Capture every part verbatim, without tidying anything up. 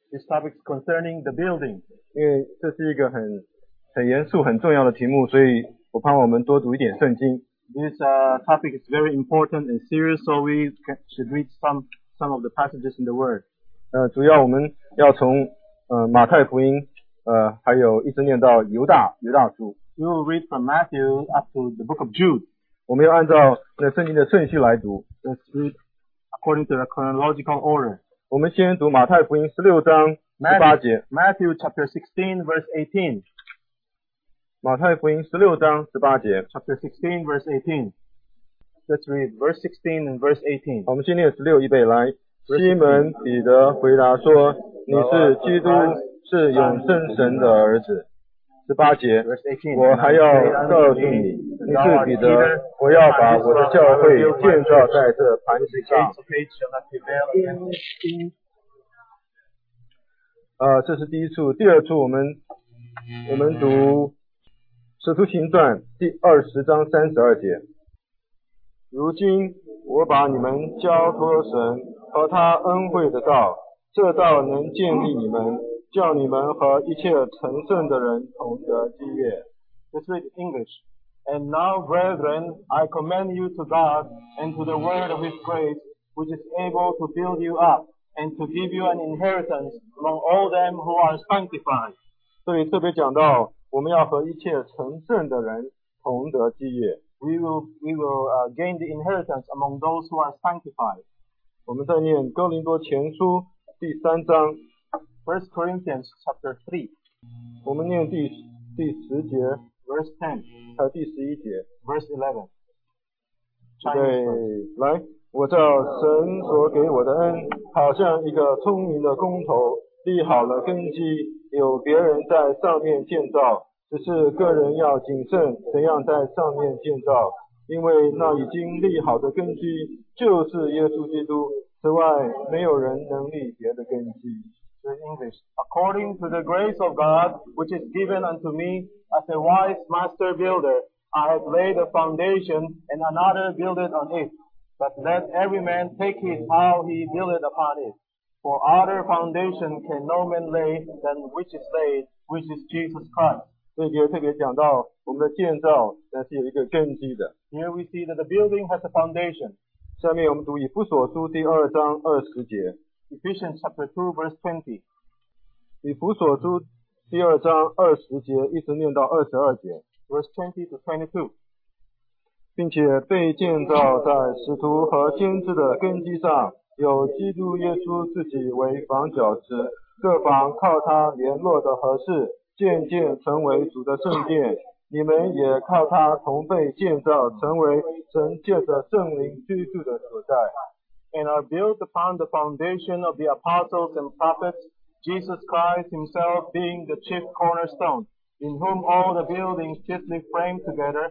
This topic is concerning the building. 因为这是一个很很严肃很重要的题目，所以我盼望我们多读一点圣经。 This uh, topic is very important and serious, so we can, should read some some of the passages in the Word. 呃，主要我们要从呃马太福音，呃，还有一直念到犹大犹大书。 We will read from Matthew up to the book of Jude. 我们要按照那圣经的顺序来读。 Let's read according to the chronological order. 我们先读马太福音十六章十八节。 Matthew chapter sixteen verse eighteen. 马太福音十六章十八节。 Chapter sixteen verse eighteen. Let's read verse sixteen and verse eighteen. 我们先念十六，预备来。西门彼得回答说：“你是基督，是永生神的儿子。”十八节，我还要告诉你，你是彼得，我要把我的教会建造在这磐石上。呃，这是第一处。第二处，我们我们读使徒行传第二十章三十二节。如今我把你们交托神和他恩惠的道，这道能建立你们，叫你们和一切成圣的人同得基业。 Let's read English. And now, brethren, I commend you to God and to the word of his grace, which is able to build you up and to give you an inheritance among all them who are sanctified. 这里特别讲到，我们要和一切成圣的人同得基业。 We will, we will uh, gain the inheritance among those who are sanctified. 我们再念哥林多前书第三章 First Corinthians chapter three. 我们念第第十节 verse ten. 还有第十一节 verse eleven. 对，来，我照神所给我的恩，好像一个聪明的工头，立好了根基，有别人在上面建造，只是个人要谨慎怎样在上面建造，因为那已经立好的根基就是耶稣基督，此外没有人能立别的根基。 In English, according to the grace of God, which is given unto me as a wise master builder, I have laid a foundation, and another builded on it. But let every man take heed how he buildeth upon it. For other foundation can no man lay than which is laid, which is Jesus Christ. 这一节特别讲到我们的建造那是有一个根基的。 Here we see that the building has a foundation. 下面我们读以弗所书第二章二十节。 Ephesians chapter two verse twenty. 以弗所书第二章二十节一直念到二十二节。 Verse twenty to twenty-two. 并且被建造在使徒和先知的根基上，有基督耶稣自己为房角石，各房靠他联络的合适，渐渐成为主的圣殿。你们也靠他同被建造，成为神借着圣灵居住的所在。 And are built upon the foundation of the apostles and prophets, Jesus Christ himself being the chief cornerstone, in whom all the buildings fitly framed together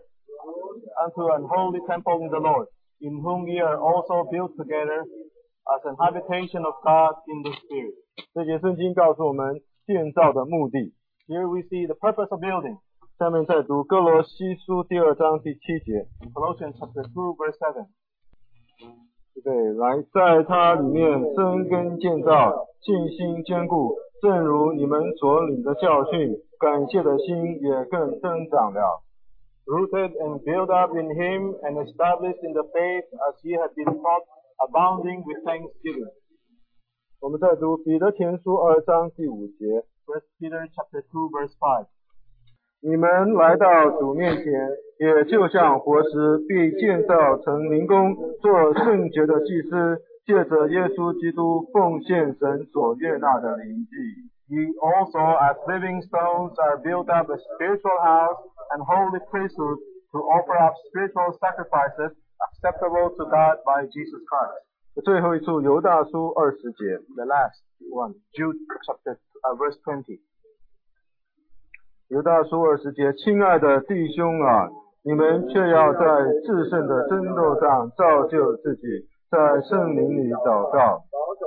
unto an holy temple in the Lord, in whom ye are also built together as an habitation of God in the Spirit. 这节圣经告诉我们建造的目的。 Here we see the purpose of building. 下面再读哥罗西书第二章第七节。 Colossians chapter two verse seven. 对，来，在它里面生根建造，信心坚固，正如你们所领的教训，感谢的心也更增长了。 Rooted and built up in him and established in the faith as ye have been taught, abounding with thanksgiving. 我们再读彼得前书二章第五节。 First Peter chapter two verse five. 你们来到主面前，也就像活石被建造成灵宫，做圣洁的祭司，借着耶稣基督奉献神所悦纳的灵祭。 Ye also as living stones are built up a spiritual house and holy priesthood to offer up spiritual sacrifices acceptable to God by Jesus Christ. 最后一处犹大书二十节。 The last one, Jude chapter uh, verse twenty. 犹大书二十节，亲爱的弟兄啊，你们却要在至圣的争斗上造就自己，在圣灵里祷告。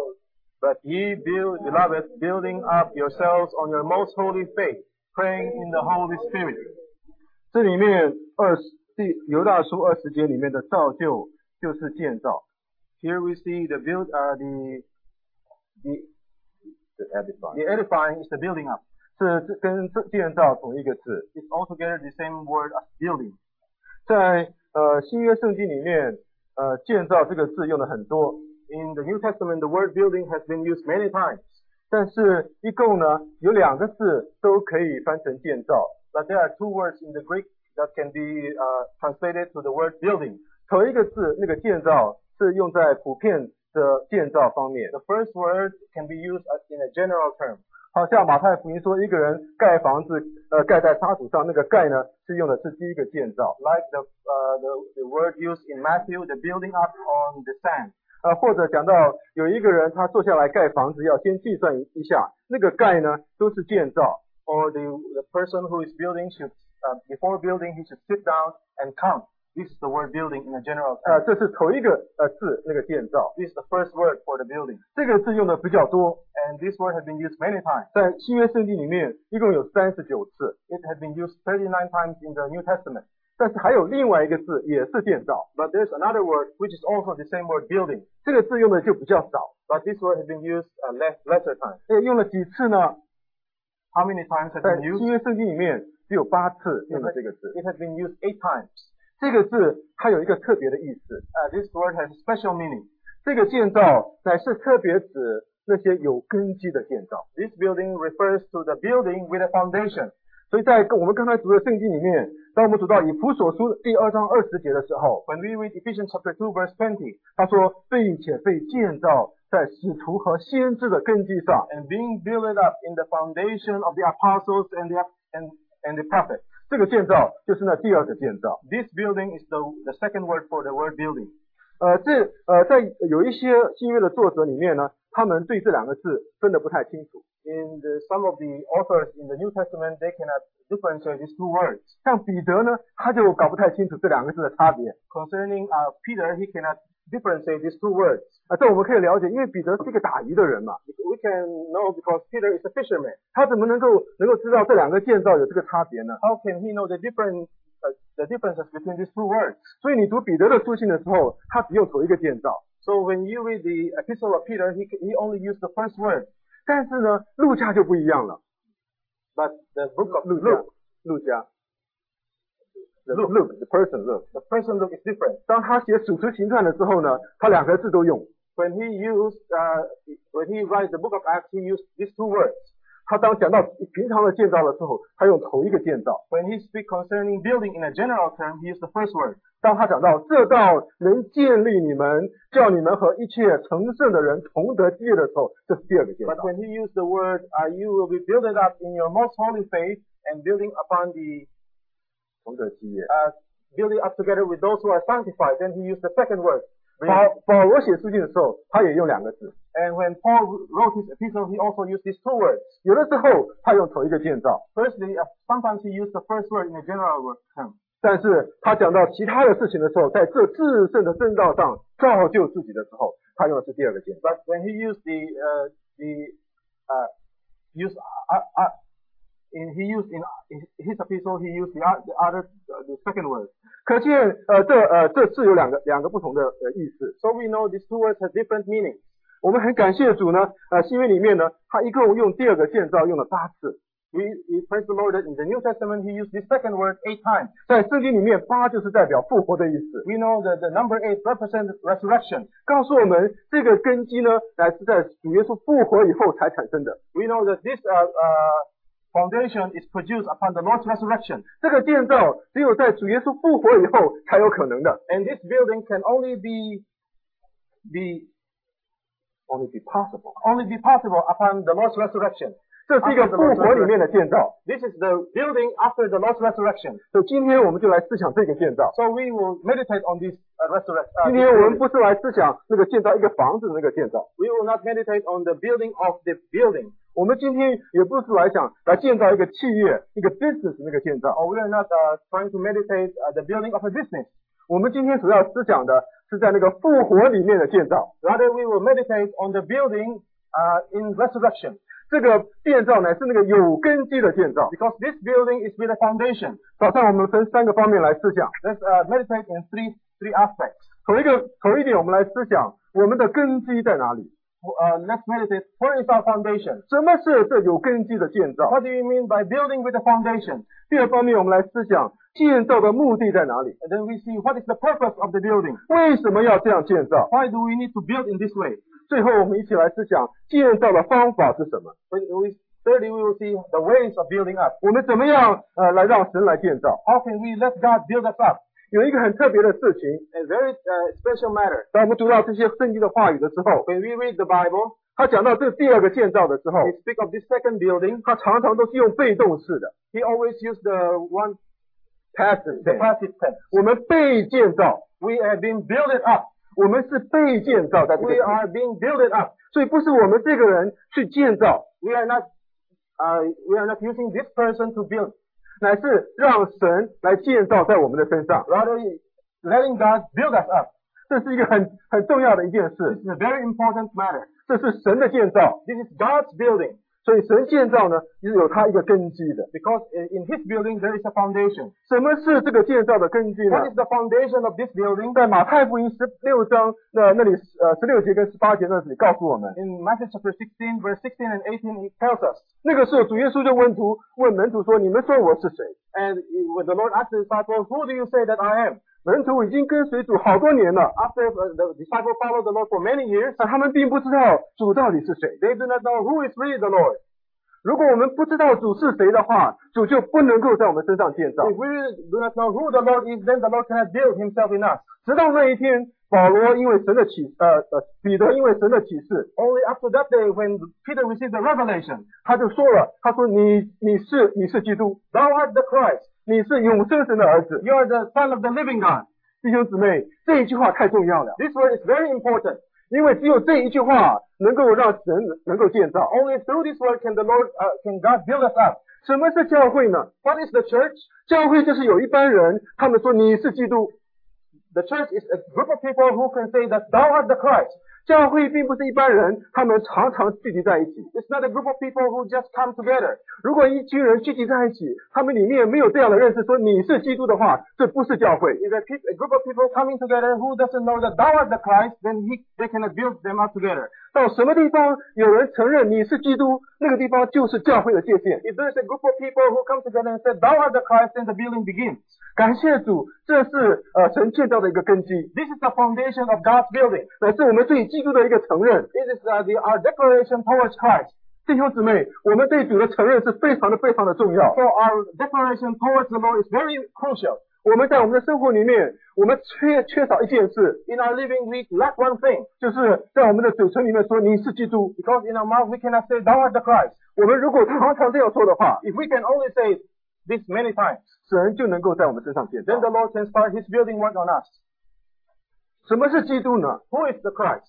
But ye build, beloved, building up yourselves on your most holy faith, praying in the Holy Spirit. 这里面二十第犹大书二十节里面的造就就是建造。 Here we see the build, uh, the, the edify， The edifying is the building up. 是跟这建造同一个字。 It's altogether the same word as building. 在呃新约圣经里面，呃建造这个字用的很多， In the New Testament, the word building has been used many times. 但是一共呢有两个字都可以翻成建造。 But there are two words in the Greek that can be uh, translated to the word building. 头一个字那个建造是用在普遍的建造方面。 The first word can be used as in a general term. 好像马太福音说一个人盖房子，呃盖在沙土上，那个盖呢是用的是第一个建造。 Like the, uh, the, the word used in Matthew, the building up on the sand. 呃或者讲到有一个人他坐下来盖房子要先计算一下，那个盖呢都是建造。 Or the, the person who is building should, uh, before building, he should sit down and count. This is the word building in a general 呃 term. 这是头一个呃字那个建造， This is the first word for the building. 这个字用的比较多， And this word has been used many times. 在新约圣经里面一共有三十九次， It has been used thirty-nine times in the New Testament. 但是还有另外一个字也是建造， But there's another word which is also the same word building. 这个字用的就比较少。 But this word has been used uh, less, lesser times. 呃用了几次呢？ How many times has 在 been 新 used? 约圣经里面只有八次用的这个字。 It has been used eight times. 这个字它有一个特别的意思， Uh, this word has a special meaning. 这个建造乃是特别指那些有根基的建造。 This building refers to the building with a foundation. 所以在我们刚才读的圣经里面，当我们读到以弗所书第二章二十节的时候， When we read Ephesians chapter two verse twenty, 他说并且被建造在使徒和先知的根基上。 and being built up in the foundation of the apostles and the, and, and the prophets. 这个建造就是那第二个建造。 This building is the, the second word for the word building. 呃，这呃在有一些新约的作者里面呢，他们对这两个字分得不太清楚。 In the, some of the authors in the New Testament, they cannot differentiate these two words. 像彼得呢，他就搞不太清楚这两个字的差别。 Concerning uh, Peter, he cannot differentiate these two words. 啊，这我们可以了解，因为彼得是一个打鱼的人嘛， We can know because Peter is a fisherman. 他怎么能够能够知道这两个建造有这个差别呢？ How can he know the different uh, the differences between these two words? 所以你读彼得的书信的时候，他只用头一个建造。 So when you read the epistle of Peter, he he only used the first word. 但是呢，路加就不一样了。 But the book of 路加 Luke, 路加 ，Luke Luke the person Luke， the person Luke is different. 当他写使徒行传的时候呢，他两个字都用。 When he used uh, when he writes the book of Acts, he used these two words. 他当讲到平常的建造的时候，他用头一个建造。 When he speaks concerning building in a general term, he used the first word. 当他讲到这道能建立你们，叫你们和一切成圣的人同得基业的时候，这是第二个建造 But。when he used the word, uh, you will be builded up in your most holy faith and building upon the 同得基业。 uh, building up together with those who are sanctified, then he used the second word. 保保罗写书信的时候，他也用两个字。 And when Paul wrote his epistle, he also used these two words. 有的时候他用头一个建造， Firstly, uh, sometimes he used the first word in a general word term. 但是他讲到其他的事情的时候，在这至圣的正道上造就自己的时候，他用的是第二个建造。 But when he used the uh, the uh, use uh, uh, in he used in, in his epistle, he used the, o- the other uh, the second word. 可见呃这呃这是有两个两个不同的呃意思。 So we know these two words have different meanings. 我们很感谢主呢，呃新约里面呢，他一共用第二个建造用了八次。 We, we praise the Lord that in the New Testament he used the second word eight times. 在圣经里面，八就是代表复活的意思， We know that the number eight represents resurrection. 告诉我们这个根基呢，乃是在主耶稣复活以后才产生的。 We know that this uh, uh, foundation is produced upon the Lord's resurrection. 这个建造只有在主耶稣复活以后才有可能的。 And this building can only be, be, Only be possible， only be possible upon the Lord's resurrection. 这是一个复活里面的建造。 This is the building after the Lord's resurrection. 所以今天我们就来思想这个建造。 So we will meditate on this uh, resurrection. 今天我们不是来思想那个建造一个房子的那个建造， We will not meditate on the building of the building. 我们今天也不是来想来建造一个企业、一个 business 那个建造。 Or we are not uh, trying to meditate uh, the building of a business. 我们今天所要思想的是在那个复活里面的建造。 Rather, we will meditate on the building uh, in resurrection. 这个建造乃是那个有根基的建造。 Because this building is with a foundation. 早上我们分三个方面来思想。 Let's uh, meditate in three three aspects. 头一个头一点，我们来思想我们的根基在哪里？ uh, let's meditate. What is our foundation? 什么是这有根基的建造？ What do you mean by building with a foundation? 第二方面，我们来思想建造的目的在哪里？ And then we see what is the purpose of the building. 为什么要这样建造？ Why do we need to build in this way? 最后，我们一起来思想建造的方法是什么？ We, we, thirdly, we will see the ways of building up. 我们怎么样呃来让神来建造？ How can we let God build us up? 有一个很特别的事情， A very uh, special matter. 当我们读到这些圣经的话语的时候， When we read the Bible, 他讲到这第二个建造的时候， we speak of this second building. 他常常都是用被动式的 He always used the one passive the tense。 passive tense. 我们被建造， We have been built up. 我们是被建造在这个 We 地 are being built up. 所以不是我们这个人去建造， We are not uh, we are not using this person to build. 乃是让神来建造在我们的身上。 Rather, letting God build us up. 这是一个很很重要的一件 This 事， is a very important matter. 这是神的建造， This is God's building. 所以神建造呢是有它一个根基的。 Because in His building there is a foundation. 什么是这个建造的根基呢 What？is the foundation of this building? 在马太福音十六章那那里呃十六节跟十八节那里告诉我们， In Matthew chapter sixteen, verse sixteen and eighteen, it tells us. 那个时候主耶稣就问徒问门徒说：“你们说我是谁 And when the Lord asked the disciples, who do you say that I am?？” 门徒已经跟随主好多年了， After uh, the disciples followed the Lord for many years, 但他们并不知道主到底是谁。 they do not know who is really the Lord. 如果我们不知道主是谁的话，主就不能够在我们身上建造。 If we really do not know who the Lord is, then the Lord cannot build Himself in us. 直到那一天，保罗因为神的启呃呃彼得因为神的启示， Only after that day, when Peter received the revelation, 他就说了，他说你你是你是基督， Thou art the Christ. 你是永生神的儿子。 You are the Son of the living God. 弟兄姊妹，这一句话太重要了， This word is very important. 因为只有这一句话能够让神能够建造。 Only through this word can the Lord, uh, can God build us up. 什么是教会呢？ What is the church? 教会就是有一班人，他们说你是基督。 The church is a group of people who can say that Thou art the Christ. 教会并不是一般人，他们常常聚集在一起。 It's not a group of people who just come together. 如果一群人聚集在一起，他们里面没有这样的认识，说你是基督的话，这不是教会。 If a, pe- a group of people coming together who doesn't know that Thou art the Christ, then he, they cannot build them up together. 到什么地方有人承认你是基督，那个地方就是教会的界限。 If there's a group of people who come together and say, Thou art the Christ, then the building begins. 感谢主，这是呃神建造的一个根基， This is the foundation of God's building. 乃是我们对基督的一个承认。 It is uh, the, our declaration towards Christ. 弟兄姊妹，我们对主的承认是非常的非常的重要。 So our declaration towards the Lord is very crucial. 我们在我们的生活里面，我们缺缺少一件事， In our living, we lack one thing. 就是在我们的嘴唇里面说你是基督。 Because in our mouth, we cannot say, Thou art the Christ. 我们如果常常这样说的话， If we can only say this many times, 神就能够在我们身上建造 then。the Lord can start His building work on us. 什么是基督呢？ Who is the Christ?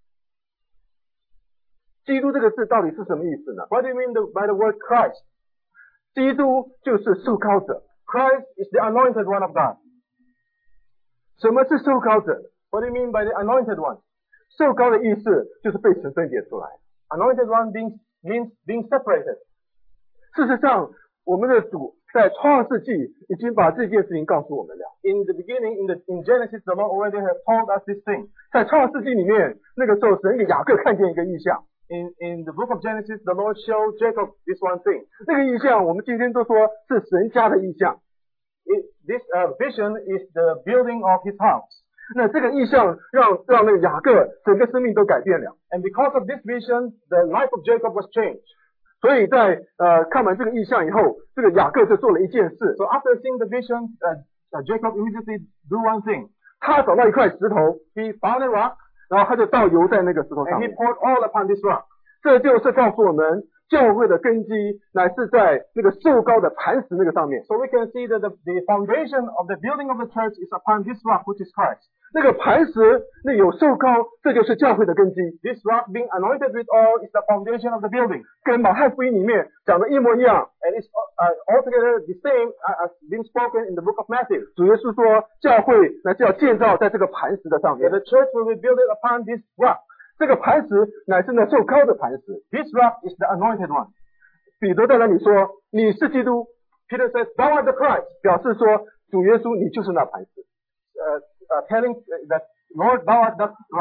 基督这个字到底是什么意思呢？ What do you mean the, by the word Christ? 基督就是受膏者。 Christ is the anointed one of God. 什么是受膏者？ What do you mean by the anointed one? 受膏的意思就是被神分别出来。 Anointed one being, means being separated. 事实上，我们的主在创世纪已经把这件事情告诉我们了。 In the beginning, in, the, in Genesis, the Lord already has told us this thing. 在创世纪里面，那个时候神给雅各看见一个异象， In, in the book of Genesis, the Lord showed Jacob this one thing. 那个异象我们今天都说是神家的异象。 It, this uh, vision is the building of his house. 那这个异象让让那个雅各整个生命都改变了。 And because of this vision, the life of Jacob was changed. 所以在呃看完这个异象以后，这个雅各就做了一件事， So after seeing the vision, uh, uh, Jacob immediately do one thing. 他找到一块石头， He found a rock 然后他就倒油在那个石头上 and he 面。 poured oil upon this rock. 这就是告诉我们，教会的根基乃是在那个受膏的磐石那个上面。 So we can see that the, the foundation of the building of the church is upon this rock, which is Christ. 那个磐石那有受膏，这就是教会的根基， This rock being anointed with oil is the foundation of the building. 跟马太福音里面讲的一模一样。 And it's uh, altogether the same as being spoken in the book of Matthew. 主耶稣说，教会乃是要建造在这个磐石的上 That 面。 the church will be built upon this rock. 这个磐石乃是那受膏的磐石。 This rock is the anointed one. 彼得在那里说：“你是基督。” Peter says, Thou art the Christ. 表示说主耶稣你就是那磐石。 Uh, uh, telling that, Lord, thou art the rock.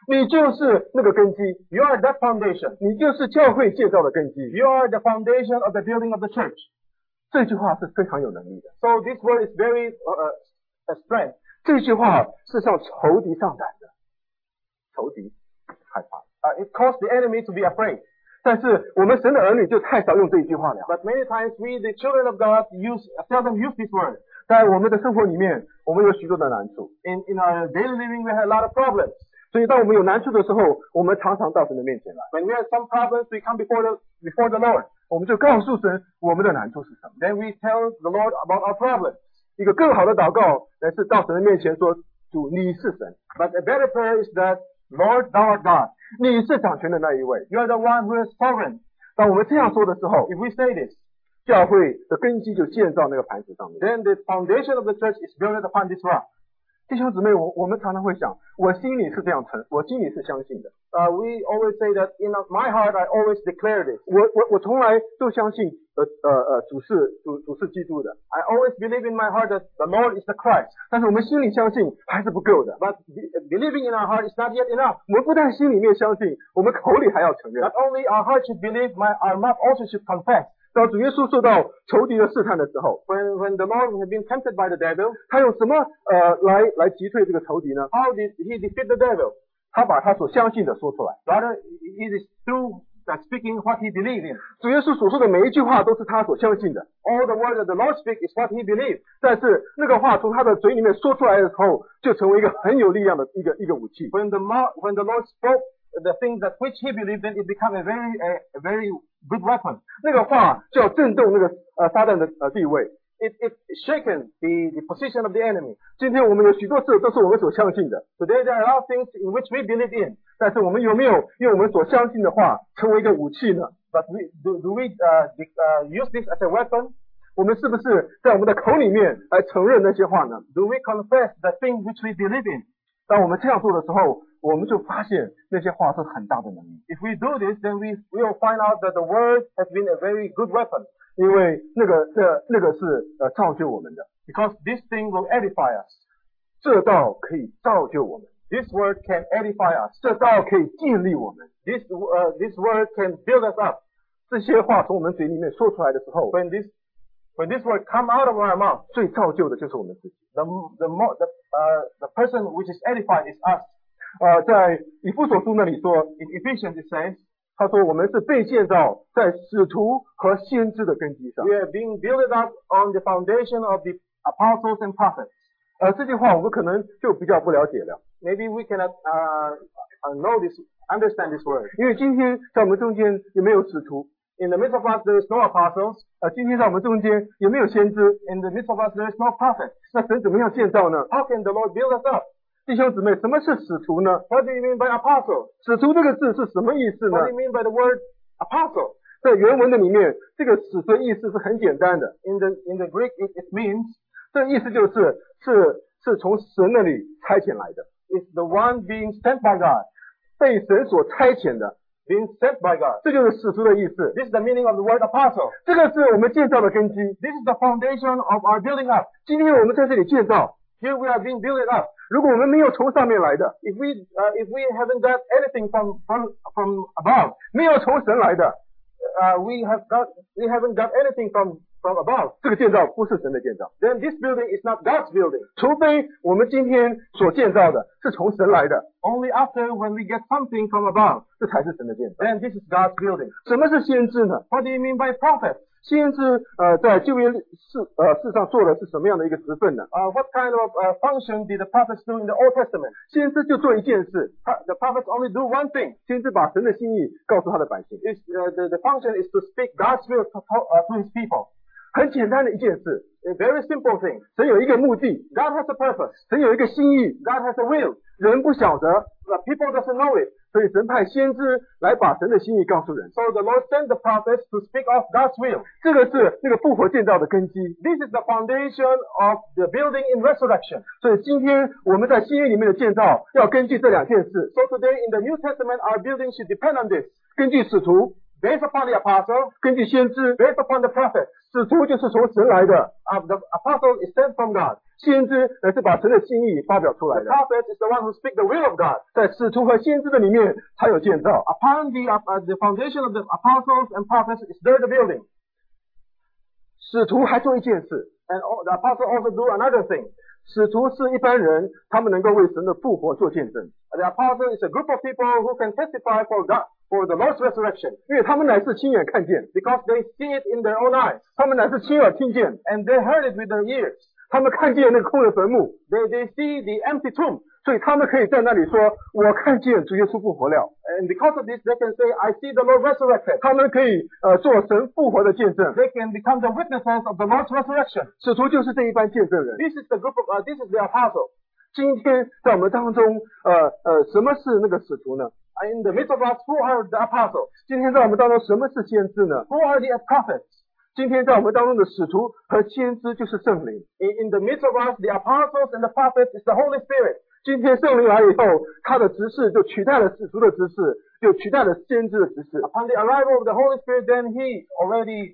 你就是那个根基， You are that foundation. 你就是教会建造的根基。 You are the foundation of the building of the church. 这句话是非常有能力的， So this word is very uh, uh, strength. 这句话是向仇敌上胆的，仇敌害怕。 Uh, it caused the enemy to be afraid. 但是我们神的儿女就太少用这一句话了。 But many times we, the children of God, use seldom use this word. 在我们的生活里面，我们有许多的难处， In in our daily living, we have a lot of problems. 所以当我们有难处的时候，我们常常到神的面前来， When we have some problems, we come before the before the Lord. 我们就告诉神我们的难处是什么。 Then we tell the Lord about our problems. 一个更好的祷告，乃是到神的面前说：主，你是神， But a better prayer is that, Lord, thou art God. 你是掌权的那一位。 You are the one who is sovereign. 当我们这样说的时候， If we say this, 教会的根基就建造那个磐石上面。 then the foundation of the church is built upon this rock. 弟兄姊妹，我我们常常会想，我心里是这样承，我心里是相信的。 Uh, we always say that in my heart, I always declare this. 我我我从来都相信，呃呃呃，主是主主是基督的。 I always believe in my heart that the Lord is the Christ. 但是我们心里相信还是不够的。 But be- believing in our heart is not yet enough. 我们不但心里面相信，我们口里还要承认 Not。only our heart should believe, my, our mouth also should confess. 当主耶稣受到仇敌的试探的时候， When, when the Lord had been tempted by the devil, 他用什么呃来来击退这个仇敌呢？ how did he defeat the devil? 他把他所相信的说出来。 Rather, it is through that speaking what he believed in. 主耶稣所说的每一句话都是他所相信的， All the word that the Lord speaks is what he believed. 但是那个话从他的嘴里面说出来的时候，就成为一个很有力量的一个一个武器。 When the mouth, when the Lord spoke the things that which he believed in, it became a very, a, a very good weapon. 那个话就要震动那个呃撒旦的呃地位。 It, it shaken the, the position of the enemy. 今天我们有许多事都是我们所相信的， Today there are a lot of things in which we believe in. 但是我们有没有用我们所相信的话成为一个武器呢？ But we, do, do we uh, de- uh, use this as a weapon? 我们是不是在我们的口里面来承认那些话呢？ Do we confess the thing which we believe in? 当我们这样做的时候，我们就发现那些话是很大的能力， If we do this, then we will find out that the word has been a very good weapon. 因为那个这那个是呃造就我们的， Because this thing will edify us. 这道可以造就我们， This word can edify us. 这道可以建立我们。 This, uh, this word can build us up. 这些话从我们嘴里面说出来的时候， When this, when this word come out of our mouth, 最造就的就是我们自己。 the, the, more, the, uh, the person which is edified is us. 呃，在以弗所书那里说， In Ephesians it says, 他说我们是被建造在使徒和先知的根基上。 we are being built up on the foundation of the apostles and prophets. 呃，这句话我们可能就比较不了解了， Maybe we cannot uh, uh, know this, understand this word. 因为今天在我们中间也没有使徒， In the midst of us there is no apostles. 呃，今天在我们中间也没有先知， In the midst of us there is no prophet. 那神怎么样建造呢？ How can the Lord build us up? 弟兄姊妹，什么是使徒呢？ What do you mean by apostle? 使徒这个字是什么意思呢 What do？you mean by the word apostle? 在原文的里面，这个使徒的意思是很简单的， In the in the Greek, it, it means 这个意思就是是是从神那里差遣来的， it's the one being sent by God, 被神所差遣的， being sent by God. 这就是使徒的意思。 This is the meaning of the word apostle. 这个是我们建造的根基。 This is the foundation of our building up. 今天我们在这里建造， Here we are being built up. 如果我们没有从上面来的， If we uh, if we haven't got anything from from from above, 没有从神来的， uh, we have got we haven't got anything from from above. 这个建造不是神的建造。 Then this building is not God's building. 除非我们今天所建造的是从神来的， Only after when we get something from above, 这才是神的建造。 then this is God's building. 什么是先知呢？ What do you mean by prophet? 先知呃在旧约世呃世上做的是什么样的一个职分呢？ Uh, what kind of uh, function did the prophets do in the Old Testament? 先知就做一件事， Pro- The prophets only do one thing. 先知把神的心意告诉他的百姓， Is uh, the, the function is to speak God's will to, uh, to His people. 很简单的一件事。 A very simple thing. 神有一个目的， God has a purpose. 神有一个心意， God has a will. 人不晓得， The people doesn't know it. 所以神派先知来把神的心意告诉人。 So the Lord sent the prophets to speak of God's will. 这个是那个复活建造的根基。 This is the foundation of the building in resurrection. 所以今天我们在新约里面的建造，要根据这两件事， So today in the New Testament, our building should depend on this. 根据使徒， Based upon the apostle, 根据先知， based upon the prophets. 使徒就是从神来的， Uh, the apostle is sent from God. 先知乃是把神的心意发表出来 The 的。 prophet is the one who speaks the will of God. 在使徒和先知的里面才有建造。 Upon the, uh, the foundation of the apostles and prophets is there the building. 使徒还做一件事， And all, the apostle also do another thing. 使徒是一般人，他们能够为神的复活做见证， The apostle is a group of people who can testify for God, for the Lord's resurrection. 因为他们乃是亲眼看见， Because they see it in their own eyes. 他们乃是亲耳听见， And they heard it with their ears. 他们看见那个空的坟墓， They, they see the empty tomb. 所以他们可以在那里说：“我看见主耶稣复活了。 And because of this, they can say, I see the Lord resurrected. ” 他们可以呃做神复活的见证。 They can become the witnesses of the Lord's resurrection. 使徒就是这一班见证人。 This is the group of, uh, this is the apostle. 今天在我们当中，呃呃，什么是那个使徒呢？ In the midst of us, who are the apostles? 今天在我们当中，什么是先知呢？ Who are the prophets? 今天在我们当中的使徒和先知就是圣灵。 In, in the midst of us, the apostles and the prophets is the Holy Spirit. 今天圣灵来以后，他的执事就取代了使徒的执事，就取代了先知的执事。 Upon the arrival of the Holy Spirit, then he already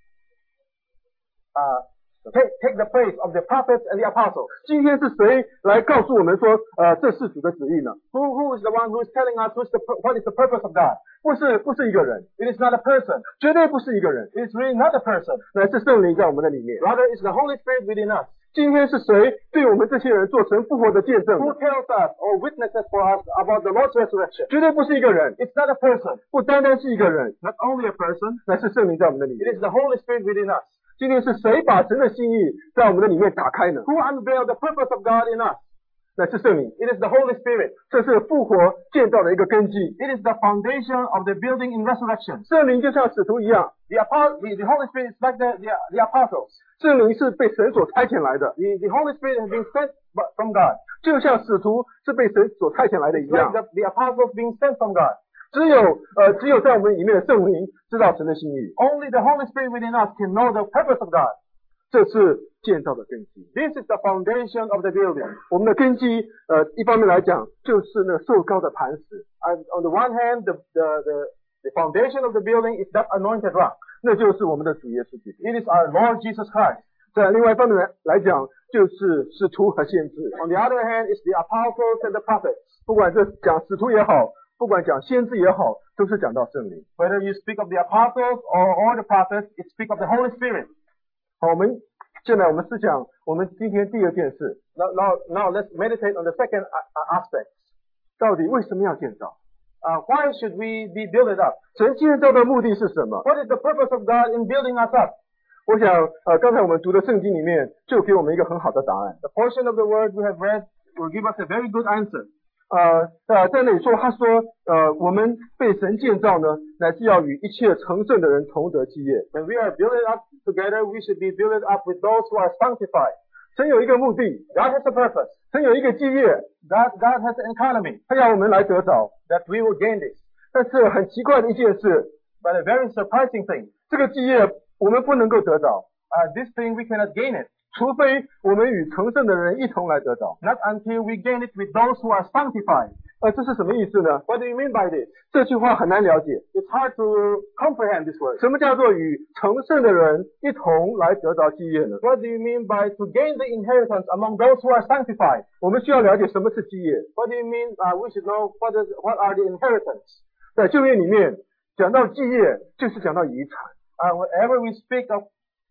uh, take, take the place of the prophets and the apostles. 今天是谁来告诉我们说，呃，这是主的旨意呢？ Who, who is the one who is telling us who's the, what is the purpose of God? 不是，不是一个人， It is not a person. 绝对不是一个人， It is really not a person. 乃是圣灵在我们的里面。 Rather, it's the Holy Spirit within us. 今天是谁对我们这些人做神复活的见证 Who 呢？ tells us or witnesses for us about the Lord's resurrection? 绝对不是一个人， It's not a person. 不单单是一个人， Not only a person. 乃是圣灵在我们的里 It 面。 is the Holy Spirit within us. 今天是谁把神的心意在我们的里面打开呢？ Who unveiled the purpose of God in us? 乃是圣灵， It is the Holy Spirit. 这是复活建造的一个根基。 It is the foundation of the building in resurrection. 圣灵就像使徒一样， The, apo- the, the Holy Spirit is like the, the, the apostles. 圣灵是被神所差遣来的， The, the Holy Spirit has been sent b- from God. 就像使徒是被神所差遣来的一 It's like 样。 the, the apostles being sent from God. 只有呃，只有在我们里面的圣灵知道神的心意， Only the Holy Spirit within us can know the purpose of God. 这是建造的根基。 This is the foundation of the building. 我们的根基，呃，一方面来讲，就是那受膏的磐石， And on the one hand, the, the, the, the foundation of the building is that anointed rock. 那就是我们的主耶稣基督。 It is our Lord Jesus Christ. 在另外一方面来来讲，就是使徒和先知。 On the other hand, it's the apostles and the prophets. 不管这讲使徒也好，不管讲先知也好，都是讲到圣灵。 Whether you speak of the apostles or, or the prophets, it speaks of the Holy Spirit. 好，我们现在我们思想，我们今天第二件事， Now, now, now let's meditate on the second uh, aspect. 到底为什么要建造？ Uh, why should we be built up? 神建造的目的是什么？ What is the purpose of God in building us up? 我想，呃，刚才我们读的圣经里面就给我们一个很好的答案。 The portion of the word we have read will give us a very good answer. 呃呃，在那里说，他说，呃，我们被神建造呢，乃是要与一切成圣的人同得基业。 When we are built up together, we should be built up with those who are sanctified. 神有一个目的， God has a purpose. 神有一个基业， God, God has an economy 他要我们来得着。 that we will gain this. 但是很奇怪的一件事， But a very surprising thing, 这个基业我们不能够得着， uh, this thing we cannot gain it. 除非我们与成圣的人一同来得着。 Not until we gain it with those who are sanctified. 呃，这是什么意思呢？ What do you mean by this? 这句话很难了解。 It's hard to comprehend this word. 什么叫做与成圣的人一同来得着基业呢？ What do you mean by to gain the inheritance among those who are sanctified? 我们需要了解什么是基业。 What do you mean? Uh, we should know what is what are the inheritance. 在旧约里面讲到基业，就是讲到遗产。 Uh, whenever we speak of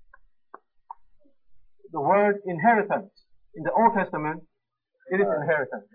the word inheritance in the Old Testament, it is inheritance.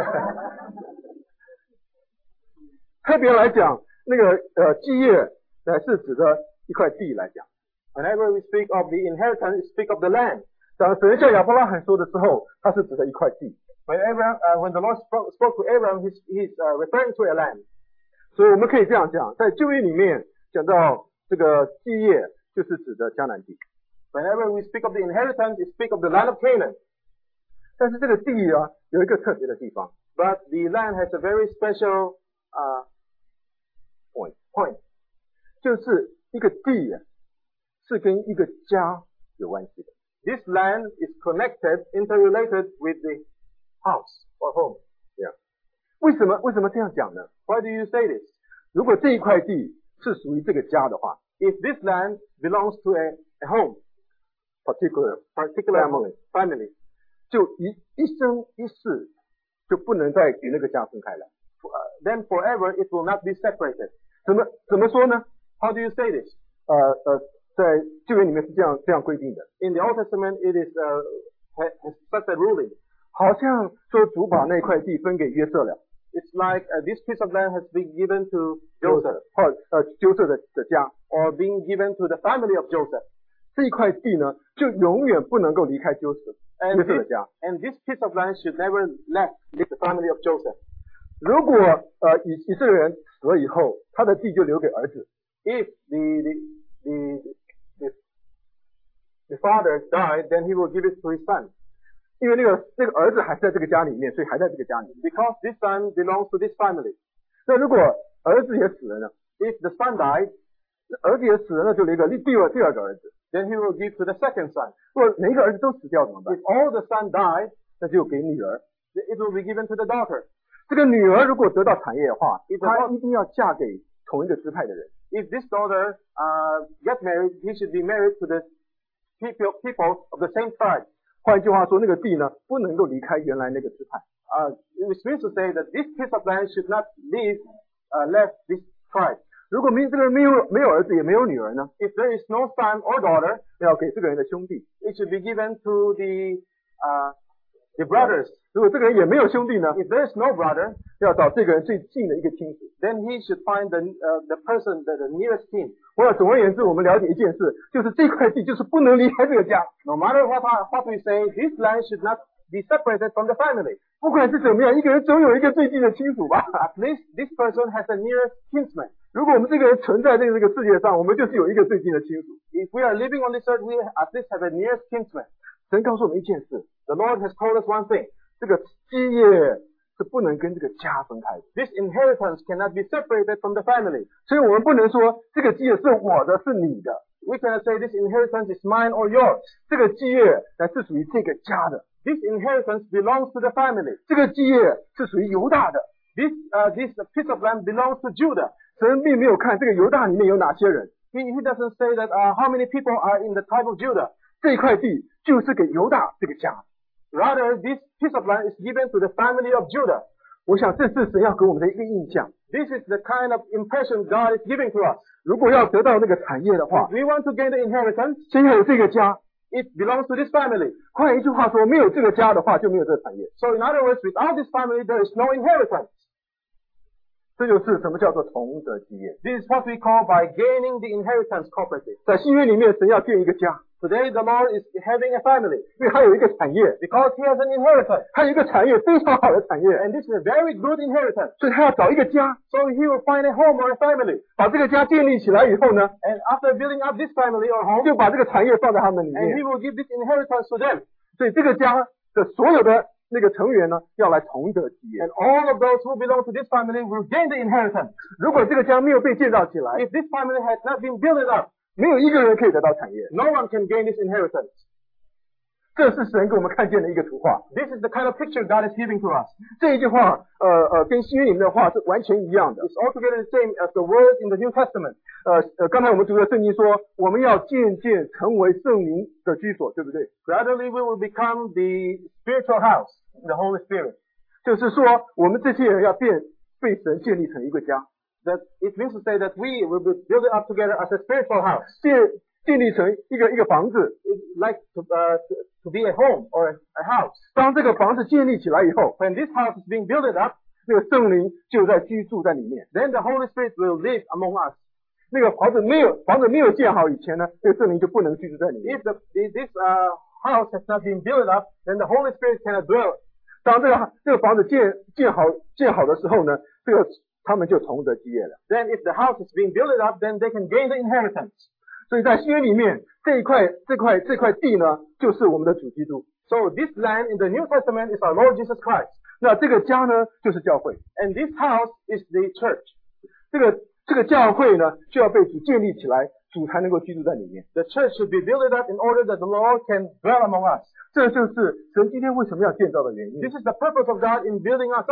特别来讲，那个呃基业乃是指的一块地来讲。 Whenever we speak of the inheritance, we speak of the land. 当神向亚伯拉罕说的时候，它是指的一块地。 When Abraham, uh, when the Lord spoke, spoke to Abraham, he's, he's uh, referring to a land. 所以我们可以这样讲，在旧约里面讲到这个基业，就是指的迦南地。 Whenever we speak of the inheritance, we speak of the land of Canaan. 但是这个地啊，有一个特别的地方。 But the land has a very special uh, point. Point. 就是一个地啊，是跟一个家有关系的。 This land is connected, interrelated with the house or home. 这样，为什么为什么这样讲呢？ Why do you say this? 如果这一块地是属于这个家的话， If this land belongs to a a home, particular particular family family. 就一一生一世就不能再与那个家分开了。 Uh, then forever it will not be separated. 怎么怎么说呢？ How do you say this? 呃呃，在旧约里面是这样这样规定的， In the Old Testament, it is uh, has such a ruling. 好像说主把那块地分给约瑟了， It's like uh, this piece of land has been given to Joseph, 或呃约瑟的的家， or being given to the family of Joseph. 这一块地呢就永远不能够离开约瑟 And 约瑟的 this, 家。 and this piece of land should never left leave the family of Joseph. 如果呃以以色列人死了以后，他的地就留给儿子， If the the the the, the father died, then he will give it to his son, 因为那个那个儿子还在这个家里面，所以还在这个家里面。 because this son belongs to this family. 那如果儿子也死了呢？ If the son died, 儿子也死了，那就留一个第第二第二个儿子。 then he will give to the second son. 如果每一个儿子都死掉怎么办 If？ all the son died, 那就给女儿。 it will be given to the daughter. 这个女儿如果得到产业的话， If the 她 daughter- 一定要嫁给同一个支派的人。 If this daughter uh, get married, he should be married to the people people of the same tribe. 换句话说，那个地呢不能够离开原来那个支派。 Uh, which means to say that this piece of land should not leave uh, left this tribe. 如果没这个人没有没有儿子也没有女儿呢， If there is no son or daughter, 要给这个人的兄弟。 it should be given to the uh, the brothers. 如果这个人也没有兄弟呢， If there is no brother, 要找这个人最近的一个亲属。 then he should find the uh, the person that the nearest kin. 我想总而言之，我们了解一件事，就是这块地就是不能离开这个家， No matter what I- what we say, this land should not be separated from the family. 不管是怎么样，一个人总有一个最近的亲属吧。 At least this person has a nearest kinsman. 如果我们这个人存在这个这个世界上，我们就是有一个最近的亲属。 If we are living on this earth, we at least have a nearest kinsman. 神告诉我们一件事， The Lord has told us one thing. 这个基业是不能跟这个家分开的， This inheritance cannot be separated from the family. 所以我们不能说这个基业是我的，是你的， We cannot say this inheritance is mine or yours. 这个基业乃是属于这个家的， This inheritance belongs to the family. 这个基业是属于犹大的。 This uh, this piece of land belongs to Judah. 神并没有看这个犹大里面有哪些人， He, he doesn't say that uh, how many people are in the tribe of Judah. 这一块地就是给犹大这个家。 Rather, this piece of land is given to the family of Judah. 我想这是神要给我们的一个印象。 This is the kind of impression God is giving to us. 如果要得到那个产业的话 If，we want to gain the inheritance, 先要有这个家。 it belongs to this family. 换一句话说，没有这个家的话，就没有这个产业。 So in other words, without this family, there is no inheritance. 这就是什么叫做同得基业。 This is what we call by gaining the inheritance corporately. 在新约里面，神要建一个家， Today, the Lord is having a family 因为他有一个产业， because He has an inheritance. 他有一个产业非常好的产业， And this is a very good inheritance. 所以他要找一个家， So He will find a home or a family. 把这个家建立起来以后呢， And after building up this family or home, 就把这个产业放在他们里 and He 面。 will give this inheritance to them. 所以这个家的所有的那个成员呢，要来同得基业 And。all of those who belong to this family will gain the inheritance. 如果这个家没有被建造起来， If this family has not been built up, 没有一个人可以得到产业。 no one can gain this inheritance. 这是神给我们看见的一个图画。 This is the kind of picture God is giving to us. 这一句话，呃呃，跟新约里面的话是完全一样的。 It's altogether the same as the words in the New Testament. 呃呃，刚才我们读的圣经说，我们要渐渐成为圣灵的居所，对不对？ Gradually we will become the spiritual house, the Holy Spirit. 就是说，我们这些人要变被神建立成一个家， That it means to say that we will be building up together as a spiritual house. 建建立成一个一个房子。 It's like to, uh, to, to be a home or a, a house. 当这个房子建立起来以后， When this house is being built up, 那个圣灵就在居住在里面。 then the Holy Spirit will live among us. 那个房子没有房子没有建好以前呢，这个圣灵就不能居住在里面。 If the, if this uh, house has not been built up, then the Holy Spirit cannot dwell. 当这个这个房子建建好建好的时候呢，这个他们就同得基业了。 Then if the house is being built up, then they can gain the inheritance. 所以在新约里面，这一块这块这块地呢，就是我们的主基督。 So this land in the New Testament is our Lord Jesus Christ. 那这个家呢，就是教会。 And this house is the church. 这个这个教会呢，就要被主建立起来，主才能够居住在里面。 The church should be built up in order that the Lord can dwell among us. 这就是神今天为什么要建造的原因。 This is the purpose of God in building us up.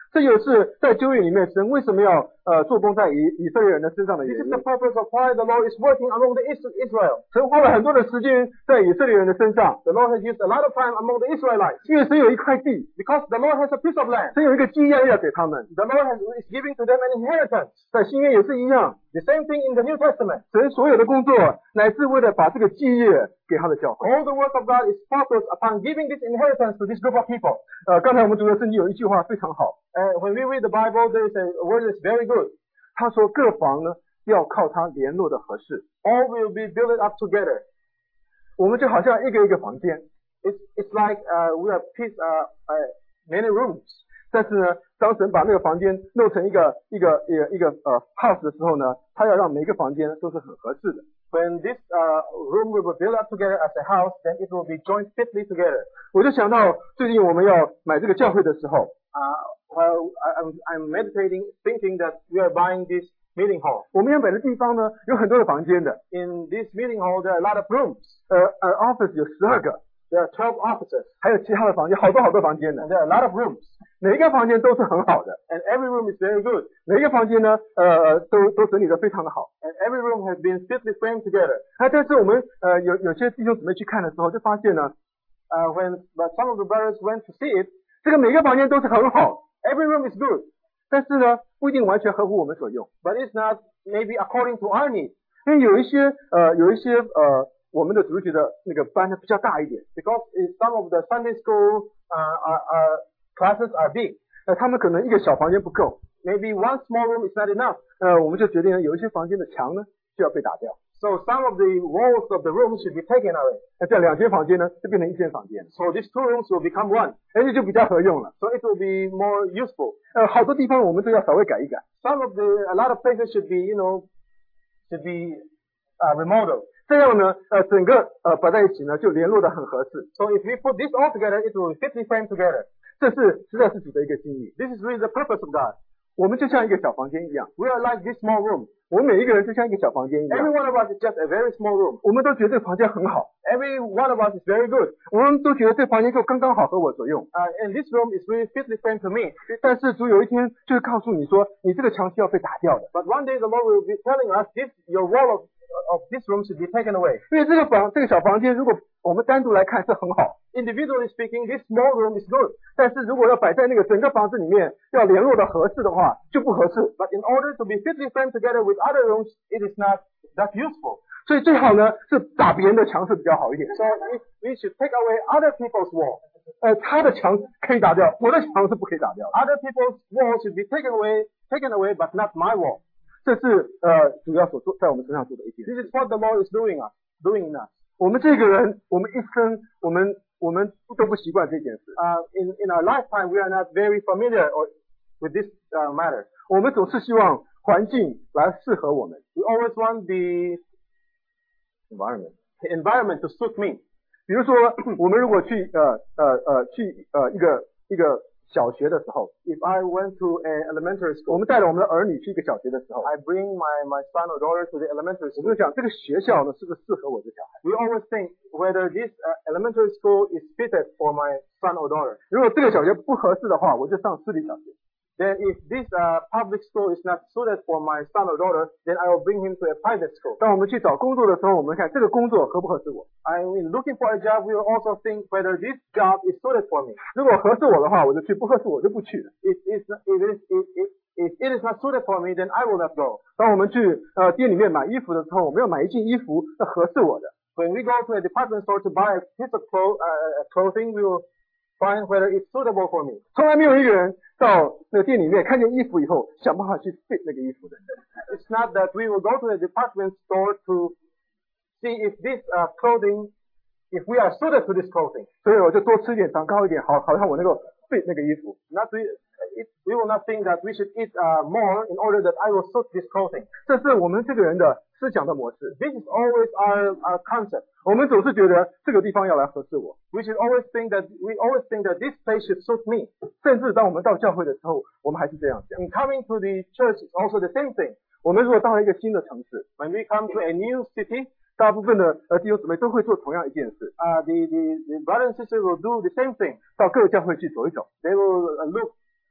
这就是在旧约里面神为什么要呃做工在以以色列人的身上的 This 原 is 因。 the purpose of why the Lord is working among the Is- Israel. 神花了很多的时间在以色列人的身上， The Lord has used a lot of time among the Israelites 因为神有一块地， because the Lord has a piece of land. 神有一个基业要给他们。 The Lord has, is giving to them an inheritance. 在新约也是一样， The same thing in the New Testament. 神所有的工作乃是为了把这个基业给他的教会。 All the work of God is focused upon giving this inheritance to this group of people. 呃，刚才我们读的圣经有一句话非常好， Uh, when we read the Bible, there is a word that's very good. 他说各房呢要靠他联络的合适。 All will be built up together. 我们就好像一个一个房间， It's, it's like uh, we are piece, uh, uh, many rooms. 但是呢，当神把那个房间弄成一个一个一个一个呃 house 的时候呢，他要让每个房间都是很合适的。 When this uh, room will be built up together as a house, then it will be joined fitly together. 我就想到最近我们要买这个教会的时候， Uh, while I, I'm, I'm meditating, thinking that we are buying this meeting hall. 我们要买的地方呢有很多的房间的， In this meeting hall, there are a lot of rooms. 呃呃 office 有十二个， There are twelve offices, 还有其他的房间，好多好多房间的 and，there are a lot of rooms. 每一个房间都是很好的， And every room is very good. 每一个房间呢呃呃都都整理得非常的好。 And every room has been fitly framed together. 啊，但是我们呃有有些弟兄姊妹去看的时候，就发现呢， Uh, when but some of the brothers went to see it, 这个每个房间都是很好， every room is good, 但是呢不一定完全合乎我们所用， but it's not maybe according to our needs. 因为有一些呃有一些呃我们的主日学的那个班呢比较大一点， Because in some of the Sunday school uh, are, are classes are big. 呃他们可能一个小房间不够， Maybe one small room is not enough. 呃我们就决定有一些房间的墙呢就要被打掉， So some of the walls of the rooms should be taken away. 那这样两间房间呢就变成一间房间， So these two rooms will become one. 而且就比较合用了。 So it will be more useful. 呃好多地方我们都要稍微改一改， Some of the, a lot of places should be, you know, should be uh, remodeled. 这样呢呃整个呃摆在一起呢就联络得很合适， So if we put this all together, it will fitly frame together. 这是实在是主的一个心意。 This is really the purpose of God. 我们就像一个小房间一样， We are like this small room. 我们每一个人就像一个小房间一 Every 样， one of us is just a very small room. 我们都觉得这个房间很好， Every one of us is very good. 我们都觉得这房间就刚刚好合我所用。 Uh, and this room is really fitly framed to me. 但是主有一天就会告诉你说，你这个墙是要被打掉的， But one day the Lord will be telling us this, your wall of, of this room should be taken away. 因为这个房这个小房间，如果我们单独来看是很好， Individually speaking, this small room is good. 但是如果要摆在那个整个房子里面，要联络的合适的话，就不合适。 But in order to be fitly framed together with other rooms, it is not that useful. 所以最好呢是打别人的墙是比较好一点。 So we, we should take away other people's wall. 呃，他的墙可以打掉，我的墙是不可以打掉的。 Other people's wall should be taken away, taken away, but not my wall. 这是呃主要所做在我们身上做的一件。 This is what the Lord is doing us, doing in us. 我们这个人，我们一生，我们我们都不习惯这件事。 Uh, in, in our lifetime, we are not very familiar or, with this uh, matter. 我们总是希望环境来适合我们 We always want the environment。 environment to suit me. 比如说，我们如果去呃呃呃去呃一个一个小学的时候， If I went to an elementary 我 school, 们带着我们的儿女去一个小学的时候， I bring my, my son or daughter to the elementary 我 school. 们就想这个学校呢是不是适合我的小孩？ We always think whether this uh, elementary school is fitted for my son or daughter. 如果这个小学不合适的话，我就上私立小学。 Then if this uh, public school is not suited for my son or daughter, then I will bring him to a private school. 当我们去找工作的时候，我们看这个工作合不合适我。 I mean, looking for a job, we will also think whether this job is suited for me. 如果合适我的话，我就去；不合适我就不去了。 If, it's not, if, it is, if, if, if it is not suited for me, then I will not go. 当我们去呃店里面买衣服的时候，我们要买一件衣服是合适我的。 When we go to a department store to buy a piece of clo- uh, clothing, we will find whether it's suitable for me. 从来没有一个人到那个店里面看见衣服以后，想办法去 fit 那个衣服的。 It's not that we will go to the department store to see if this uh, clothing, if we are suited to this clothing. 所以我就多吃一点，长高一点，好好让我能够 fit 那个衣服。 Not we, it, we will not think that we should eat uh, more in order that I will suit this clothing. 这是我们这个人的思想的模式。 This is always our, our concept. 我们总是觉得这个地方要来合适我， We should always think that we always think that this place should suit me. 甚至当我们到教会的时候，我们还是这样想。 In coming to the church, it's also the same thing. 我们如果到了一个新的城市， When we come to a new city, 大部分的呃弟兄姊妹都会做同样一件事， uh, the, the, the brother and sister will do the same thing. 到各个教会去走一走， They will uh, look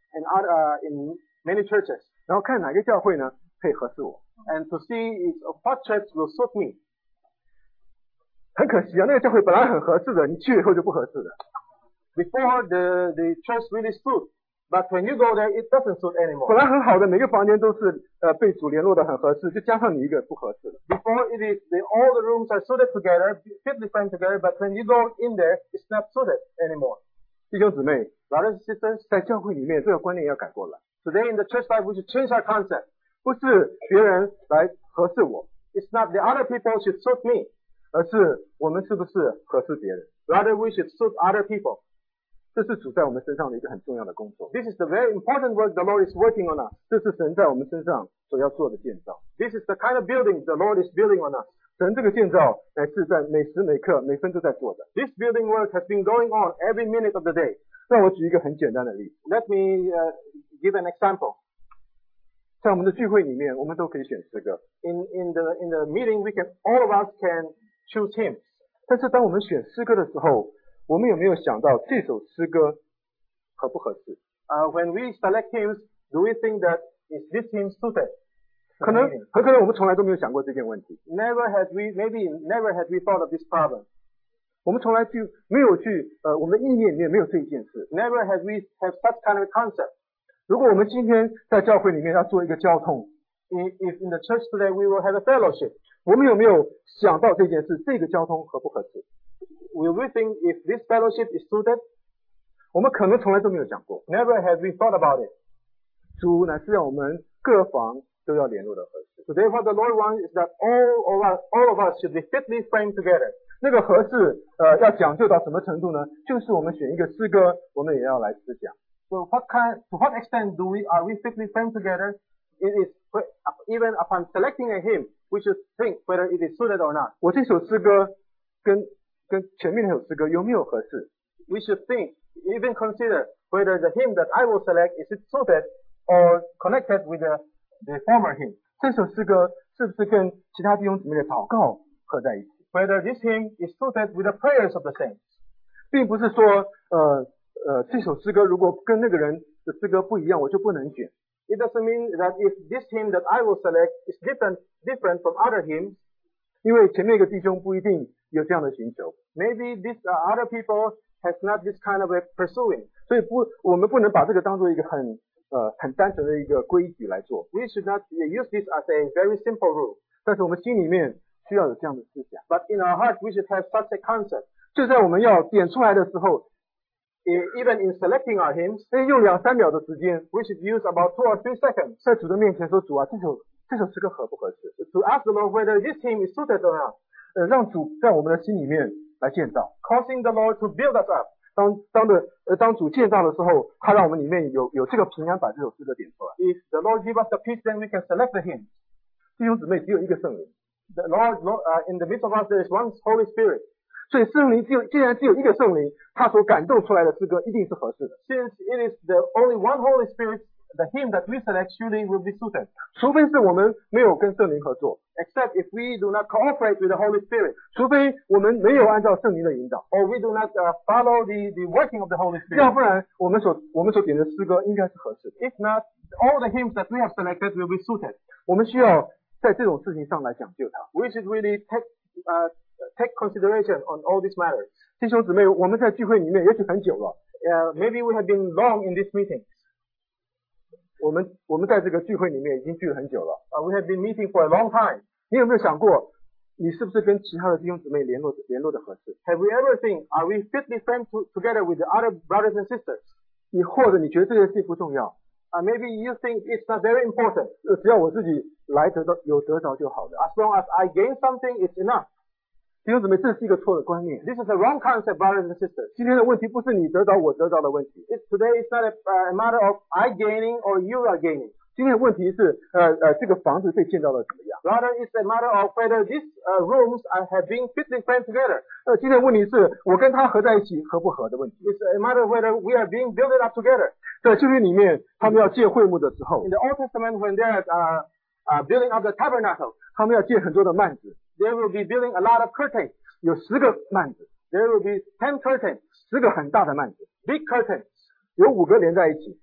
in other, uh, in many churches, 然后看哪个教会呢可以合适我。 and to see if what church will suit me. 很可惜啊，那个教会本来很合适的，你去了以后就不合适了。 Before the the church really suit, but when you go there, it doesn't suit 本 anymore. 来很好的，每个房间都是呃被主联络的很合适，就加上你一个不合适的。 Before it is, the, all the rooms are suited together, fitly framed together, but when you go in there, it's not suited anymore. 弟兄姊妹， Brothers and sisters, 在教会里面这个观念要改过来， today in the church life, we should change our concept. 不是别人来合适我， It's not the other people should suit me, 而是我们是不是合适别人？ rather we should suit other people. 这是主在我们身上的一个很重要的工作， This is the very important work the Lord is working on us. 这是神在我们身上所要做的建造。 This is the kind of building the Lord is building on us. 神这个建造乃是在每时每刻每分都在做的。 This building work has been going on every minute of the day. 让我举一个很简单的例子， Let me uh, give an example. 在我们的聚会里面，我们都可以选诗歌， In in the in the meeting, we can all of us can choose hymns. 但是当我们选诗歌的时候，我们有没有想到这首诗歌合不合适？ Uh, when we select hymns, do we think that is this hymn suited? 可能很可能我们从来都没有想过这件问题， Never had we, maybe never had we thought of this problem. 我们从来就没有去呃，我们的意念里面没有这一件事。 Never had we have such kind of a concept. 如果我们今天在教会里面要做一个交通， If, if in the church today we will have a fellowship, 我们有没有想到这件事？这个交通合不合适？ will we think if this fellowship is suited? 我们可能从来都没有想过。 Never had we thought about it. 主乃是让我们各房都要联络的合适。 Today what the Lord wants is that all of us, all of us should be fitly framed together. 那个合适，呃，要讲究到什么程度呢？就是我们选一个诗歌，我们也要来思想。 So what kind, to what extent do we, are we fitly framed together? It is, even upon selecting a hymn, we should think whether it is suited or not. 我这首诗歌跟跟前面那首诗歌有没有合适？ We should think, even consider whether the hymn that I will select, is it suited or connected with the, the former hymn. 这首诗歌是不是跟其他弟兄姊妹的祷告合在一起？ Whether this hymn is suited with the prayers of the saints. 并不是说，呃呃，这首诗歌如果跟那个人的诗歌不一样，我就不能选。 It doesn't mean that if this hymn that I will select is different, different from other hymns, 因为前面一个弟兄不一定有这样的寻求， maybe this uh, other people has not this kind of a pursuing. 所以不，我们不能把这个当做一个很呃很单纯的一个规矩来做。 We should not use this as a very simple rule. 但是我们心里面需要有这样的思想， But in our heart, we should have such a concept. 就在我们要点出来的时候， E- Even in selecting our hymns, 哎，用两三秒的时间， we should use about two or three seconds 在主的面前说：“主啊，这首这首诗歌合不合适 to ask the Lord whether this hymn is suited or not, ？” 呃，让主在我们的心里面来建造。 causing the Lord to build us up. 当当的呃当主建造的时候，他让我们里面有有这个平安，把这首诗歌点出来。 If the Lord give us the peace, then we can select the hymn. 弟兄姊妹，只有一个圣灵， The Lord, Lord uh, in the midst of us, there is one Holy Spirit. 所以圣灵只有既然只有一个圣灵，他所感动出来的诗歌一定是合适的。 Since it is the only one Holy Spirit, the hymn that we select surely will be suited. 除非是我们没有跟圣灵合作， Except if we do not cooperate with the Holy Spirit, 除非我们没有按照圣灵的引导， or we do not uh, follow the, the working of the Holy 要 Spirit. 不然我们所我们所点的诗歌应该是合适的。 If not, all the hymns that we have selected will be suited. 我们需要在这种事情上来讲究它。 We should really take, uh, take consideration on all these matters. 弟兄姊妹，我们在聚会里面也许很久了， Uh, maybe we have been long in this meeting. 我们我们在这个聚会里面已经聚了很久了。 Uh, we have been meeting for a long time. 你有没有想过，你是不是跟其他的弟兄姊妹联络联络的合适？ Have we ever think, are we fitly framed to, together with the other brothers and sisters? 你或者你觉得这件事不重要， Uh, maybe you think it's not very important. 呃只要我自己来得到有得着就好了。 As long as I gain something, it's enough. 弟兄姊妹，这是一个错的观念。 This is a wrong concept, brothers and sisters. 今天的问题不是你得着我得着的问题， It, today it's not a, uh, a matter of I gaining or you are gaining. 今天的问题是，呃呃，这个房子被建造的怎么样？ Rather, it's a matter of whether these uh, rooms are, have been fitly framed together. 呃，今天的问题是我跟他合在一起合不合的问题。 It's a matter of whether we are being built up together. 在旧约里面，他们要建会幕的时候 In，the Old Testament, when they're uh, uh, building up the tabernacle, 他们要建很多的幔子， they will be building a lot of curtains. 有十个幔子， There will be ten curtains, 十个很大的幔子， big curtains. 有五个连在一起，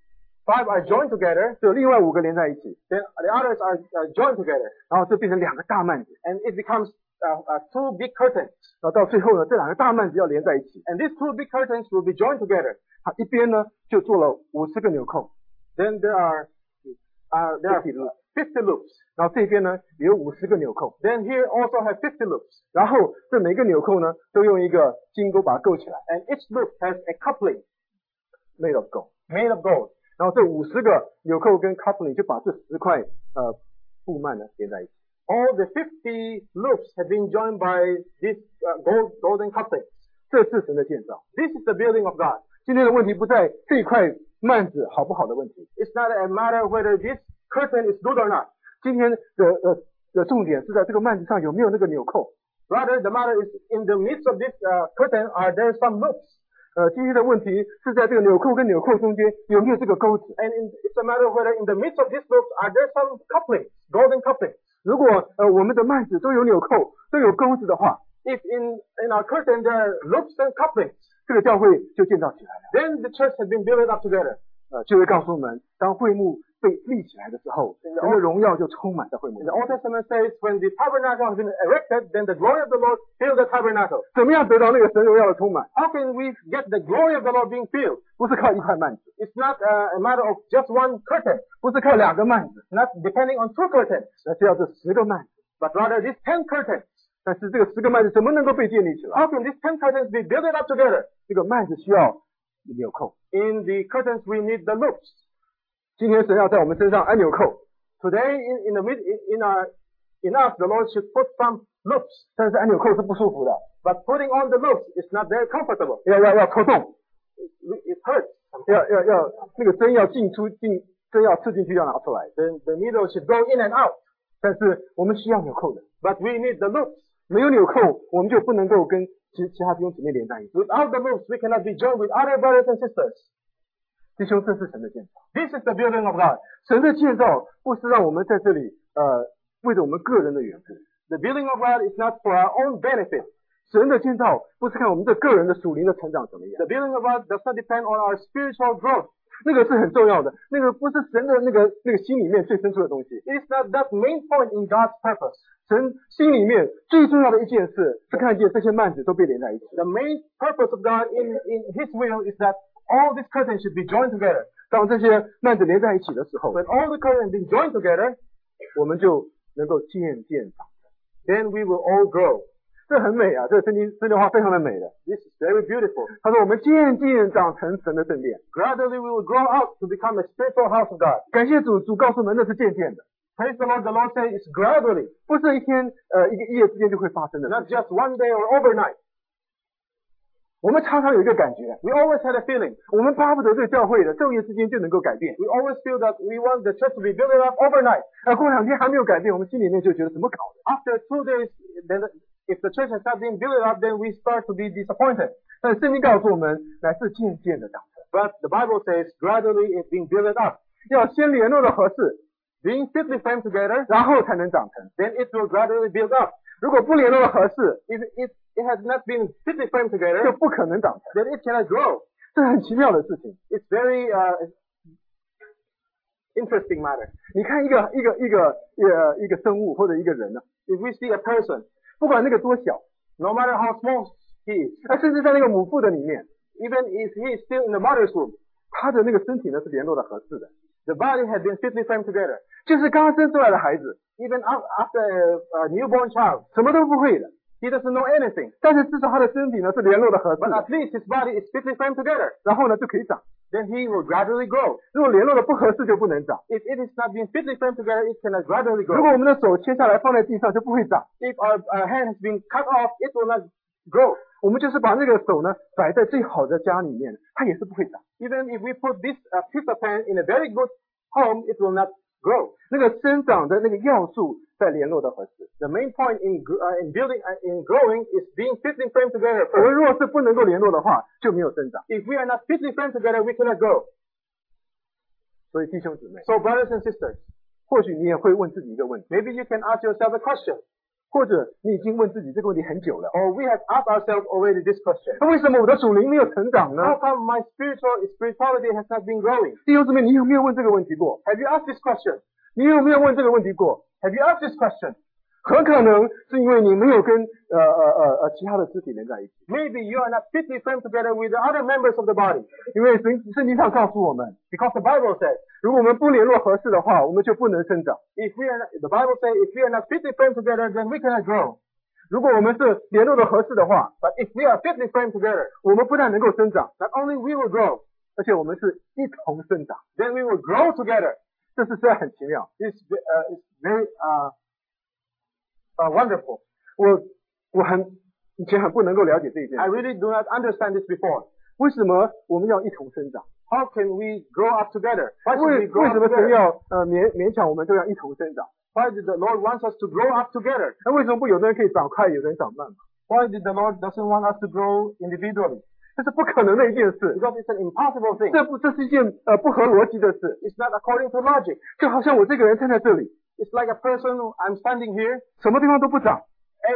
five are joined together, 就另外五个连在一起， then the others are uh, joined together, 然后这变成两个大幔子， and it becomes uh, uh, two big curtains. 然后到最后呢，这两个大幔子要连在一起， And these two big curtains will be joined together. 它一边呢就做了五十个纽扣， Then there are uh, there are fifty loops. 然后这边呢也有五十个纽扣， Then here also have fifty loops, 然后这每个纽扣呢都用一个金钩把它勾起来 and each loop has a coupling ，made of gold。 made of gold. 然后这五十个纽扣跟 coupling 就把这十块呃布幔呢连在一起。 All the fifty loops have been joined by this uh, gold golden coupling. 这是神的建造。 This is the building of God. 今天的问题不在这块幔子好不好的问题， It's not a matter whether this curtain is good or not. 今天的呃的重点是在这个幔子上有没有那个纽扣。 Rather, the matter is in the midst of this uh, curtain, are there some loops? 呃，今天的问题是在这个纽扣跟纽扣中间有没有这个钩子。 And in, it's a matter whether in the midst of these loops, are there some couplings, golden couplings? 如果呃我们的幔子都有纽扣都有钩子的话， If in, in our curtain there are loops and couplings, 这个教会就建造起来了。 then the church has been built up together. 呃，就会告诉我们，当会幕被立起来的时候，神的荣耀就充满在会幕 The 里。 Old Testament says when the tabernacle has been erected, then the glory of the Lord fills the tabernacle. 怎么样得到那个神荣耀的充满？ How can we get the glory of the Lord being filled? 不是靠一块幔子， It's not uh, a matter of just one curtain, 不是靠两个幔子， not depending on two curtains, 而是要这十个幔子。 but rather these ten curtains. 但是这个十个幔子怎么能够被建立起来？ How can these ten curtains be built up together? 这个幔子需要纽扣。 In the curtains we need the loops. 今天神要在我们身上安纽扣， Today in, in the mid, in, in, our, in us the Lord should put some loops, 但是安纽扣是不舒服的， but putting on the loops is not very comfortable. 要要要抽动， It, it hurts. 要要要那个针要进出进，针要刺进去要拿出来。 The, the needle should go in and out, 但是我们需要纽扣的， but we need the loops. 没有纽扣，我们就不能够跟其其他弟兄姊妹连在一起。 Without the loops, we cannot be joined with other brothers and sisters. 弟兄，这是神的建造。 This is the building of God. 神的建造不是让我们在这里呃为着我们个人的缘故， The building of God is not for our own benefit. 神的建造不是看我们这个人的属灵的成长怎么样， The building of God does not depend on our spiritual growth. 那个是很重要的，那个不是神的那个那个心里面最深处的东西。 It is not that main point in God's purpose. 神心里面最重要的一件事是看见这些幔子都被连在一起。 The main purpose of God in, in His will is that all these curtains should be joined together. 当这些幔子连在一起的时候， When all the curtains be joined together, 我们就能够渐渐长成。 then we will all grow. 这很美啊，这个圣经这句话非常的美的。 This is very beautiful. 他说我们渐渐长成神的圣殿。 Gradually we will grow out to become a spiritual house of God. 感谢主，主告诉我们那是渐渐的， Praise the Lord. The Lord says it's gradually, 不是一天呃一个一夜之间就会发生的。 not just one day or overnight. 我们常常有一个感觉， We always had a feeling. 我们巴不得这个教会的昼夜之间就能够改变。 We always feel that we want the church to be built up overnight. 啊，过两天还没有改变，我们心里面就觉得怎么搞的？ After two days, then if the church has not been built up, then we start to be disappointed. 但圣经告诉我们，乃是渐渐的长成， But the Bible says gradually it's being built up. 要先联络的合适， Being fitly framed together, 然后才能长成。 then it will gradually build up. 如果不联络的合适， If it, it has not been fitly framed 就 together, 不可能长成。 then it cannot grow. 这很奇妙的事情。 It's very uh, interesting matter. 你看一个一个一个呃一个生物或者一个人呢、 If we see a person, 不管那个多小， no matter how small he is, 那甚至在那个母腹的里面， even if he is still in the mother's womb, 他的那个身体呢是联络的合适的， the body had been fitly framed together. 就是刚刚生出来的孩子， Even af- after a, a newborn child, 什么都不会的， he doesn't know anything. 但是至少他的身体呢是联络的合适 But 的， at least his body is fitly framed together. 然后呢就可以长。 Then he will gradually grow. 如果联络的不合适就不能长。 If it is not being fitly framed together, it cannot gradually 如 grow. 果我们的手切下来放在地上就不会长。 If our, our hand has been cut off, it will not grow. 我们就是把那个手呢摆在最好的家里面，它也是不会长。 Even if we put this uh, piece of hand in a very good home, it will not grow. 那个生长的那个要素在联络的合适。 The main point in, gr- uh, in building, uh, in growing is being fitly framed together 我们 first. 若是不能够联络的话，就没有生长。 If we are not fitly framed together, we cannot grow. 所以弟兄姊妹， So brothers and sisters, 或许你也会问自己一个问题： maybe you can ask yourself a question. 或者你已经问自己这个问题很久了， Or we have asked ourselves already this question. 那为什么我的属灵没有成长呢？ How come my spiritual spirituality has not been growing? 弟兄姊妹，你有没有问这个问题过？ Have you asked this question? 你有没有问这个问题过？ Have you asked this question? 很可能是因为你没有跟呃呃呃呃其他的肢体连在一起， Maybe you are not fitly framed together with the other members of the body. 因为圣圣经上告诉我们， Because the Bible says, 如果我们不联络合适的话，我们就不能生长。 if we are not, the Bible says, if we are not fitly framed together, then we cannot grow. 如果我们是联络的合适的话， But if we are fitly framed together, 我们不但能够生长， not only we will grow, 而且我们是一同生长， then we will grow together. 这是实在很奇妙。 It's, uh, it's very uh, uh, wonderful. 我我很以前很不能够了解这一件 I 事， really do not understand this before. 为什么我们要一同生长？ How can we grow up together? Why should 为 we grow 为 up 什么神 together? 要呃勉勉强我们都要一同生长？ Why did the Lord want us to grow up together? 那为什么不有的人可以长快，有的人长慢嘛？ Why did the Lord doesn't want us to grow individually? 这是不可能的一件事， Because it's an impossible thing. 这不这是一件呃不合逻辑的事， It's not according to logic. 就好像我这个人站在这里， It's like a person, who- I'm standing here, 什么地方都不长，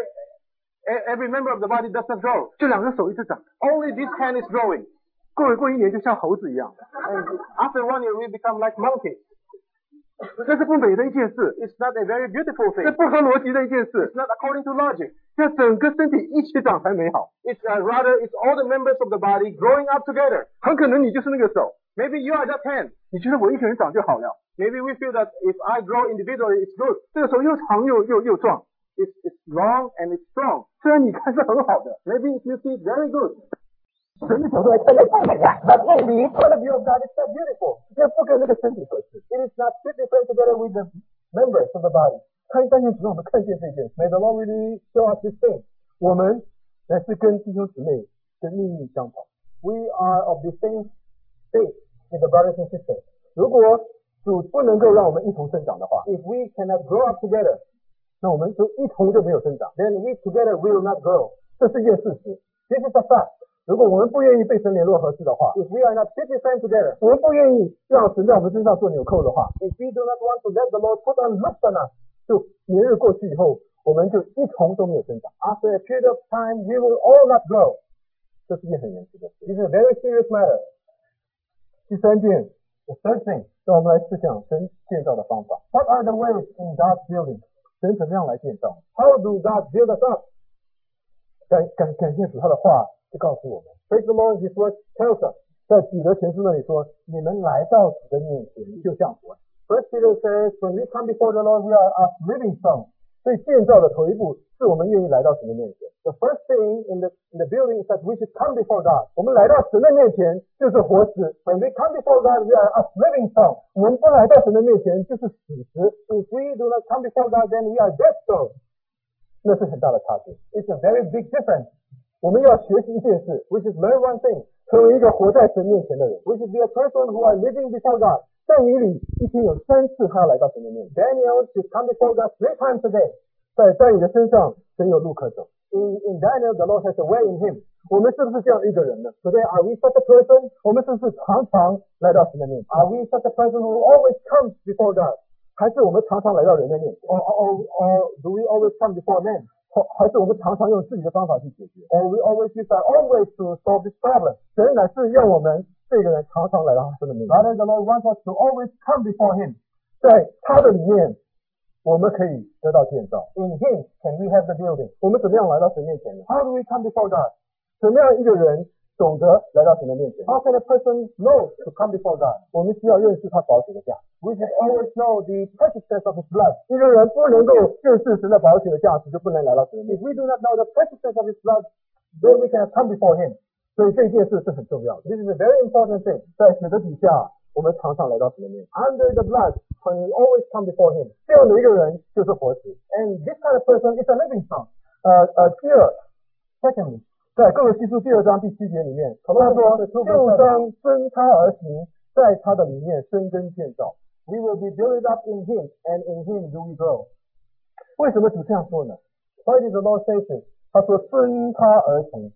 e- e- every member of the body does not grow. 就两个手一直长， Only this hand is growing. 过过一年就像猴子一样， And after one year, we become like monkeys. 这是不美的一件事， It's not a very beautiful 这 thing. 不合逻辑的一件事 It's，not according to logic. 要整个身体一起长才美好。 It's uh, rather, it's all the members of the body growing up together. 很可能你就是那个手， Maybe you are that hand. 你觉得我一个人长就好了， Maybe we feel that if I grow individually, it's good. 这个手又长又又又壮， It's, it's long and it's strong. 虽然你看是很好的， Maybe if you see it, very good. 神的角度来看，太美了，那那你 point of view of God is so beautiful，那不跟那个身体合适。 It is not fitly put together with the members of the body. 他但愿只让我们看见这件事， May the Lord really show us this thing. 我们乃是跟弟兄姊妹跟命运相同。 We are of the same faith in the brothers and sisters. 如果主不能够让我们一同生长的话， If we cannot grow up together, 那我们就一同就没有生长， then we together will not grow. 这是一件事实。 This is a fact. 如果我们不愿意被神联络合适的话， If we are not fitly framed together, 我们不愿意让神在我们身上做纽扣的话， if we do not want to let the Lord put on looks on us, 就年日过去以后，我们就一同都没有生长。 after a period of time, we will all not grow. 这是一件很严肃的事。 This is a very serious matter. 第三件， The third thing, 让我们来思想神建造的方法。 what are the ways in God's building? 神怎么样来建造？ How do God build us up? 感感感谢主，他的话就告诉我们， Praise the Lord, His word tells us. 在彼得前书那里说：“你们来到主的面前，就像活人。 First Peter says, when we come before the Lord, we are as living stones. ” 所以建造的头一步是我们愿意来到神的面前。 The first thing in the, in the building is that we should come before God. 我们来到神的面前就是活石， When we come before God, we are as living stones. 我们不来到神的面前就是死石， If we do not come before God, then we are dead stones. 那是很大的差别。 It's a very big difference. 我们要学习一件事， We should learn one thing. 成为一个活在神面前的人。 We should be a person who are living before God. 但以理一天有三次他要来到神的面前， Daniel should come before God three times a day. 在在你的身上，神有路可走。 In, in Daniel, the Lord has a way in him. 我们是不是这样一个人呢？ Today, are we such a person? 我们是不是常常来到神的面前？ Are we such a person who always comes before God? 还是我们常常来到人的面前？ Or, or, or do we always come before men? 或还是我们常常用自己的方法去解决？ Or we always use our own ways to solve this problem? 神乃是让我们这个人常常来到神的面前， Rather, the Lord wants us to always come before Him. 在他的里面，我们可以得到建造。 In Him can we have the building. 我们怎么样来到神面前呢？ How do we come before God? 怎么样一个人懂得来到神的面前？ How can a person know to come before God? 我们需要认识他宝血的价值。 We should always know the preciousness of His blood. 一个人不能够认识神的宝血的价值，就不能来到神的面 If 前。 we do not know the preciousness of His blood, then we cannot come before Him. 所以这件事是很重要的。 This is a very important thing. 在血的底下，我们常常来到神的面前。 Under the blood, when we always come before Him. 这样的一个人就是活石。 And this kind of person is a living stone. 呃呃，第二， Secondly, 在哥罗西书第二章第七节里面，他说：“就当遵他而行，在他的里面生根建造。” we will be built up in Him, and in Him do we grow. 为什么主这样说呢？ Why did the Lord say this? 他说：“遵他而行。”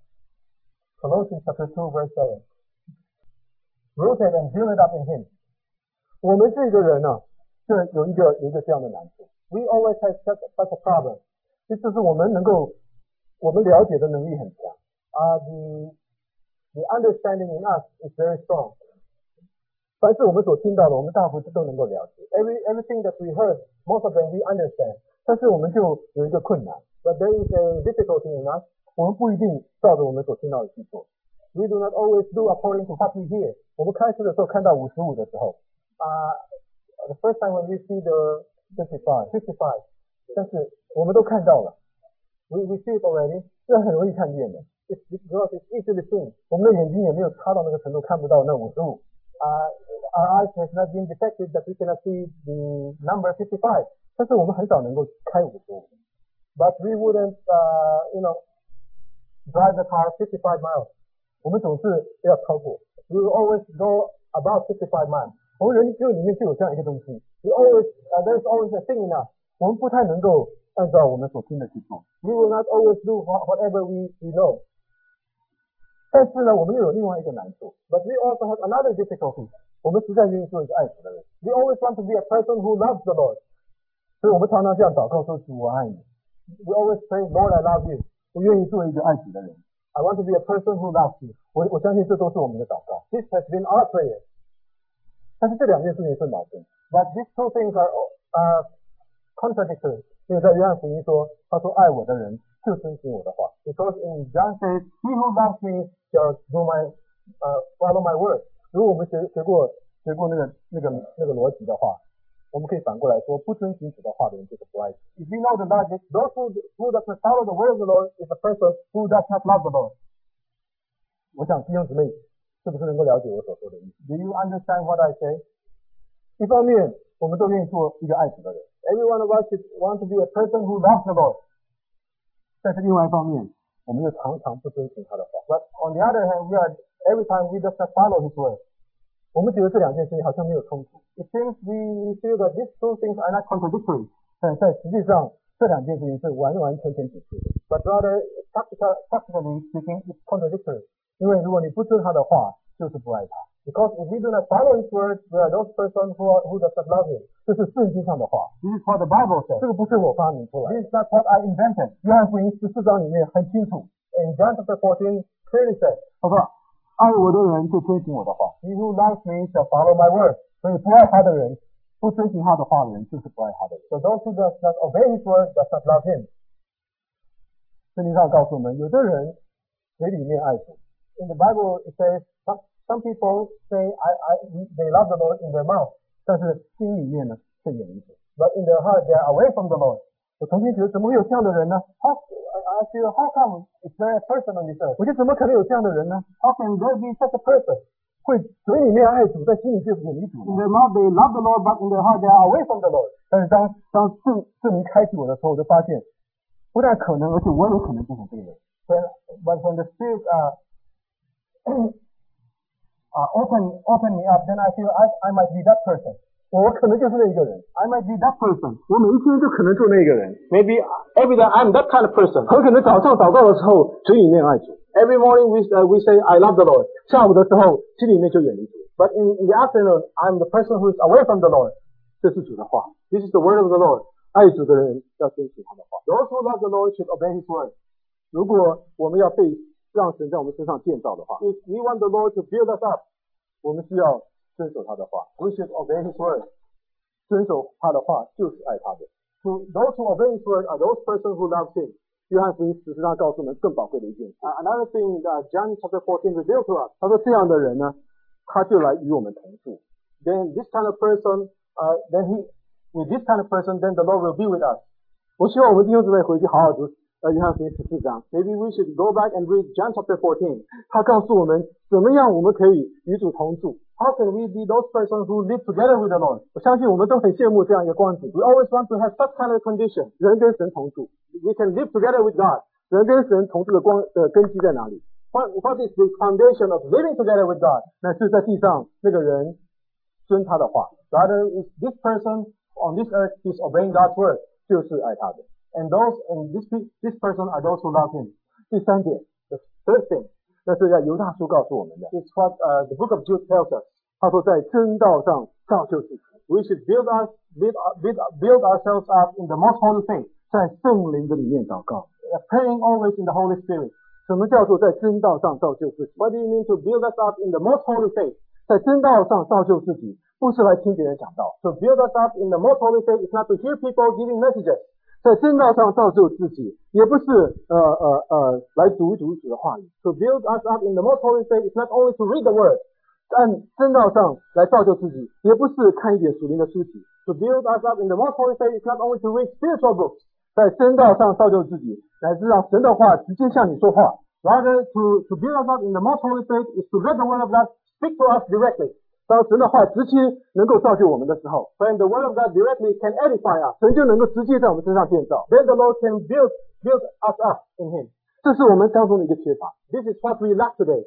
Colossians chapter two, verse seven. Rooted and built up in Him. 我们这个人呢、啊，就有一个有一个这样的难处。 We always have such, such a problem. 这就是我们能够我们了解的能力很强。啊、uh, the the understanding in us is very strong. 凡是我们所听到的，我们大部分都能够了解。Every everything that we heard, most of them we understand. 但是我们就有一个困难。But there is a difficulty in us. 我们不一定照着我们所听到的去做。We do not always do according to what we hear. 我们开始的时候看到五十五的时候，啊、uh, ，the first time when we see the fifty-five, fifty-five, 但是我们都看到了。We we see it already. 这很容易看见的。It's because it's easily seen. 我们的眼睛也没有差到那个程度，看不到那五十五。Uh, our eyes has not been defective that we cannot see the number fifty-five. 但是我们很少能够开五十五。But we wouldn't, uh, you know, drive the car fifty-five miles. 我们总是要超过。We will always go about fifty-five miles. 我们人就里面就有这样一个东西。We always, uh, there's always a thing in us. 我们不太能够按照我们所听的去做。We will not always do whatever we, we know. 但是呢，我们又有另外一个难处。But we also have another difficulty. 我们实在愿意做一个爱主的人。We always want to be a person who loves the Lord. 所以我们常常这样祷告说：主，我爱你。We always pray, Lord, I love you. 我愿意做一个爱主的人。I want to be a person who loves you. 我我相信这都是我们的祷告。This has been our prayer. 但是这两件事情是矛盾。But these two things are uh, contradictory. 因为在约翰福音说，他说爱我的人就遵行我的话。Because in John says, He who loves me shall do my, uh, follow my word. 如果我们学学过学过那个那个那个逻辑的话，我们可以反过来说，不遵行主的话的人就是不爱主。If we know the logic, those who who does not follow the word of the Lord is a person who does not love the Lord. 我想弟兄姊妹是不是能够了解我所说的意思 ？Do you understand what I say? 一方面，我们都愿意做一个爱主的人。Every one of us want to be a person who loves the Lord. 但是另外一方面，我们又常常不遵行他的话。But on the other hand, we are every time we does not follow His word. 我们觉得这两件事情好像没有冲突。It seems we feel that these two things are not contradictory. 但在实际上，这两件事情是完完全全抵触的。But rather, practically, practically speaking, it's contradictory. 因为如果你不遵他的话，就是不爱他。Because if we do not follow His word, we are those persons who are, who does not love Him. 这是圣经上的话。This is what the Bible says. 这个不是我发明出来。This is not what I invented. 约翰福音十四章里面很清楚。In John chapter fourteen, clearly says, 他说，爱我的人就遵行我的话。He who loves me shall follow my word. 所以不爱他的人，不遵行他的话的人，就是不爱他的人。So those who does not obey His word does not love Him. 圣经上告诉我们，有的人嘴里面爱主。In the Bible, it says some some people say I I they love the Lord in their mouth, 但是心里面呢是远离主。But in their heart, they are away from the Lord. 我曾经觉得怎么会有这样的人呢 ？How I feel how come is there a person on this earth? 我觉得怎么可能有这样的人呢 ？How can there be such a person? 会嘴里面爱主，在心里却远离主。In their mouth they love the Lord, but in their heart they are away from the Lord. 但是当当圣圣灵开启我的时候，我就发现不但可能，而且我有可能变成这个人。When but when the Spirit uh uh open open me up, then I feel I I might be that person. 我可能就是那一个人。I might be that person. 我每一天就可能做那一个人。Maybe every day I'm that kind of person. 很可能早上祷告的时候，嘴里面爱主。Every morning we uh, we say I love the Lord. 下午的时候，心里面就远离主。But in, in the afternoon, I'm the person who is away from the Lord. 这是主的话。This is the word of the Lord. 爱主的人要遵循他的话。Those who love the Lord should obey His word. 如果我们要被让神在我们身上建造的话 ，If we want the Lord to build us up, 我们需要遵守他的话。We should obey His word. 遵守他的话就是爱他的。To those who obey His word are those persons who love Him. 约翰福音十四章告诉我们更宝贵的一件事。Uh, another thing that John chapter fourteen revealed to us. 他说这样的人呢，他就来与我们同住。Then this kind of person, uh, then he, with this kind of person, then the Lord will be with us. 我希望我们弟兄姊妹回去好好读。呃，约翰福音十四章 ，Maybe we should go back and read John chapter fourteen. 他告诉我们怎么样我们可以与主同住。How can we be those persons who live together with the Lord? 我相信我们都很羡慕这样一个光景。We always want to have such kind of condition. 人跟神同住 ，We can live together with God. 人跟神同住的光的根基在哪里 ？What What is the foundation of living together with God? 那是在地上那个人遵他的话。Rather, is this person on this earth is obeying God's word， 就是爱他的。And those and this this person are those who love Him. 第三点 ，the third thing， 那是在犹大书告诉我们的。It's what uh, the book of Jude tells us. 他说在真道上造就自己。We should build us build build build ourselves up in the most holy faith. 在圣灵的里面祷告。 Praying always in the Holy Spirit. 什么叫做在真道上造就自己？ What do you mean to build us up in the most holy faith? 在真道上造就自己，不是来听别人讲道。 To build us up in the most holy faith is not to hear people giving messages. 在真道上造就自己，也不是呃呃呃来读一读主的话语。 To build us up in the most holy faith is not only to read the word. 按真道上来造就自己，也不是看一点属灵的书籍。 To build us up in the most holy faith is not only to read spiritual books. 在真道上造就自己，乃是让神的话直接向你说话。 Rather, to, to build us up in the most holy faith is to let the word of God speak to us directly. 当神的话直接能够造就我们的时候， When the word of God directly can edify us, 神就能够直接在我们身上建造。 then the Lord can build, build us up in Him. 这是我们当中的一个缺乏。 This is what we lack today.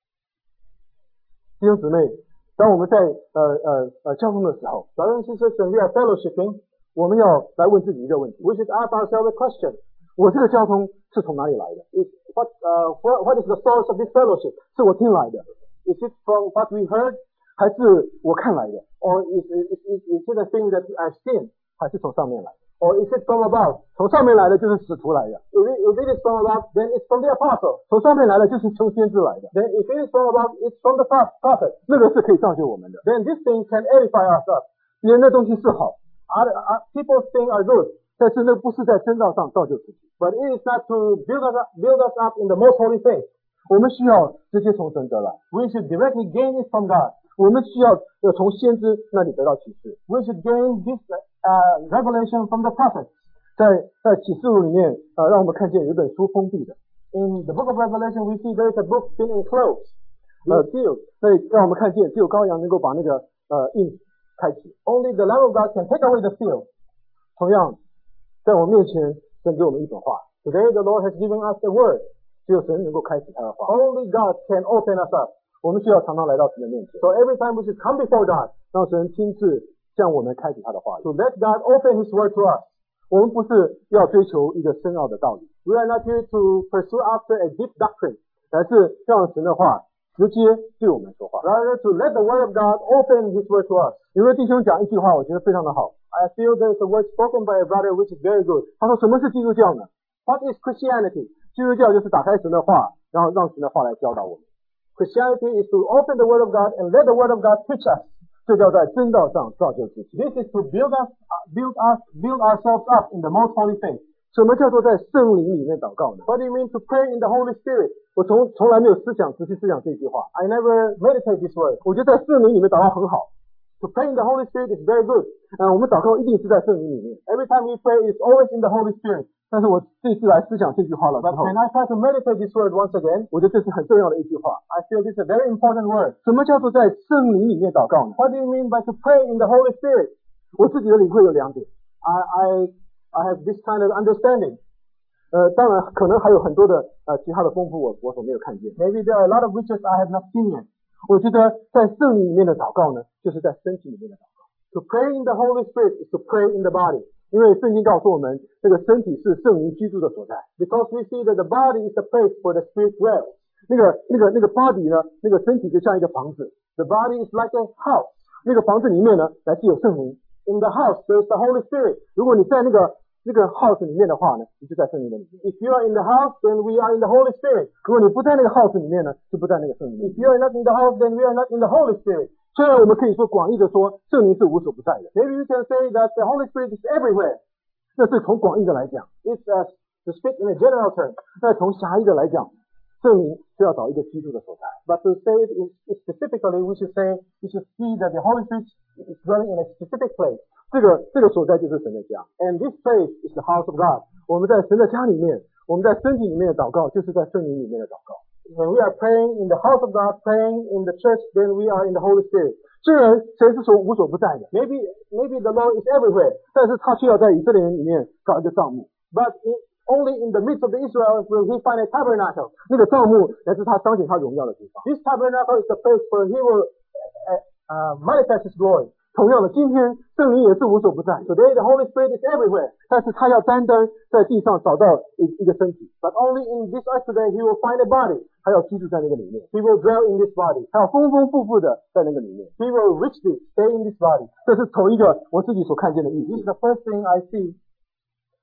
弟兄姊妹，当我们在呃呃呃交通的时候， Brothers and sisters, when we are fellowshipping, 我们要来问自己一个问题： we should ask ourselves a question. 我这个交通是从哪里来的？ Is what, uh, what, what is the source of this fellowship? 是我听来的， Is it from what we heard? 还是我看来的？ Or is, is, is, is it a thing that I've seen? 还是从上面来的？ Or is it from above? 从上面来的就是使徒来的， If it, if it is from above, then it's from the apostle. 从上面来的就是从先知来的。 Then if it is from above, it's from the pro- prophet. 那个是可以造就我们的。 Then this thing can edify us up. 别人的东西是好， Other, uh, people's things are good, 但是那不是在真道上造就自己。 but it is not to build us up, build us up in the most holy faith. 我们需要直接从神得来， We should directly gain it from God. 我们需要呃从先知那里得到启示。 We should gain this uh, revelation from the prophets. 在在启示录里面，呃，让我们看见有一本书封闭的， In the book of Revelation, we see there is a book been enclosed, 呃 been sealed. 所以让我们看见只有羔羊能够把那个呃印开启。 Only the Lamb of God can take away the seal. 同样，在我面前，神给我们一本话， Today, the Lord has given us the word. 只有神能够开启他的话。 Only God can open us up. 我们需要常常来到神的面前， So every time we should come before God 让神亲自向我们开启他的话语。 to let God open His word to us. 我们不是要追求一个深奥的道理， We are not here to pursue after a deep doctrine, 而是让神的话直接对我们说话。 rather to let the word of God open His word to us. 有位弟兄讲一句话，我觉得非常的好。 I feel there's a word spoken by a brother which is very good. 他说：“什么是基督教呢？ What is Christianity? 基督教就是打开神的话，然后让神的话来教导我们。 Christianity is to open the word of God and let the word of God teach us. 这叫在真道上造就自己。 This is to build us, uh, build us, build ourselves up in the most holy faith. 什么叫做在圣灵里面祷告呢？ What do you mean to pray in the Holy Spirit? 我从从来没有思想仔细思想这句话。 I never meditate this word. 我觉得在圣灵里面祷告很好。 To pray in the Holy Spirit is very good. 嗯，我们祷告一定是在圣灵里面。 Every time we pray, it's always in the Holy Spirit. 但是我这次来思想这句话了之 But 后， when I try to meditate this word once again, 我觉得这是很重要的一句话。 I feel this is a very important word. 什么叫做在圣灵里面祷告呢？ What do you mean by to pray in the Holy Spirit? 我自己的领会有两点。 I, I, I have this kind of understanding. 呃，当然可能还有很多的呃其他的丰富我我所没有看见。 Maybe there are a lot of riches I have not seen yet. 我觉得在圣灵里面的祷告呢，就是在身体里面的祷告。 To pray in the Holy Spirit is to pray in the body. 因为圣经告诉我们，这个身体是圣灵居住的所在。 Because we see that the body is the place where the Spirit dwells. 那个那个那个 body 呢，那个身体就像一个房子， The body is like a house. 那个房子里面呢，乃是有圣灵。 In the house, there is the Holy Spirit. 如果你在那个那个 house 里面的话呢，你就在圣灵的里面。 If you are in the house, then we are in the Holy Spirit. 如果你不在那个 house 里面呢，就不在那个圣灵里面。 If you are not in the house, then we are not in the Holy Spirit. 虽然我们可以说广义的说，圣灵是无所不在的， Maybe you can say that the Holy Spirit is everywhere. 那是从广义的来讲。 It's uh, to speak in a general term. 那从狭义的来讲，圣灵就要找一个居住的所在。 But to say it in, specifically, we should say, we should see that the Holy Spirit is dwelling in a specific place. 这个这个所在就是神的家。 And this place is the house of God. 我们在神的家里面，我们在身体里面的祷告，就是在圣灵里面的祷告。 When we are praying in the house of God, praying in the church, then we are in the Holy Spirit. 虽然神是所无所不在的， Maybe, maybe the Lord is everywhere, 但是他却要在以色列人里面搞一个帐幕。 but in, only in the midst of the Israelites will he find a tabernacle. 那个帐幕乃是他彰显他荣耀的地方。 This tabernacle is the place where he will uh, uh, manifest his glory. 同样的，今天圣灵也是无所不在， Today, the Holy Spirit is everywhere, 但是他要单单在地上找到一一个身体， but only in this earth today he will find a body. 他要居住在那个里面， He will dwell in this body. 他要丰丰富富的在那个里面。 He will richly stay in this body. 这是头一个我自己所看见的意 This is 思。 the first thing I see.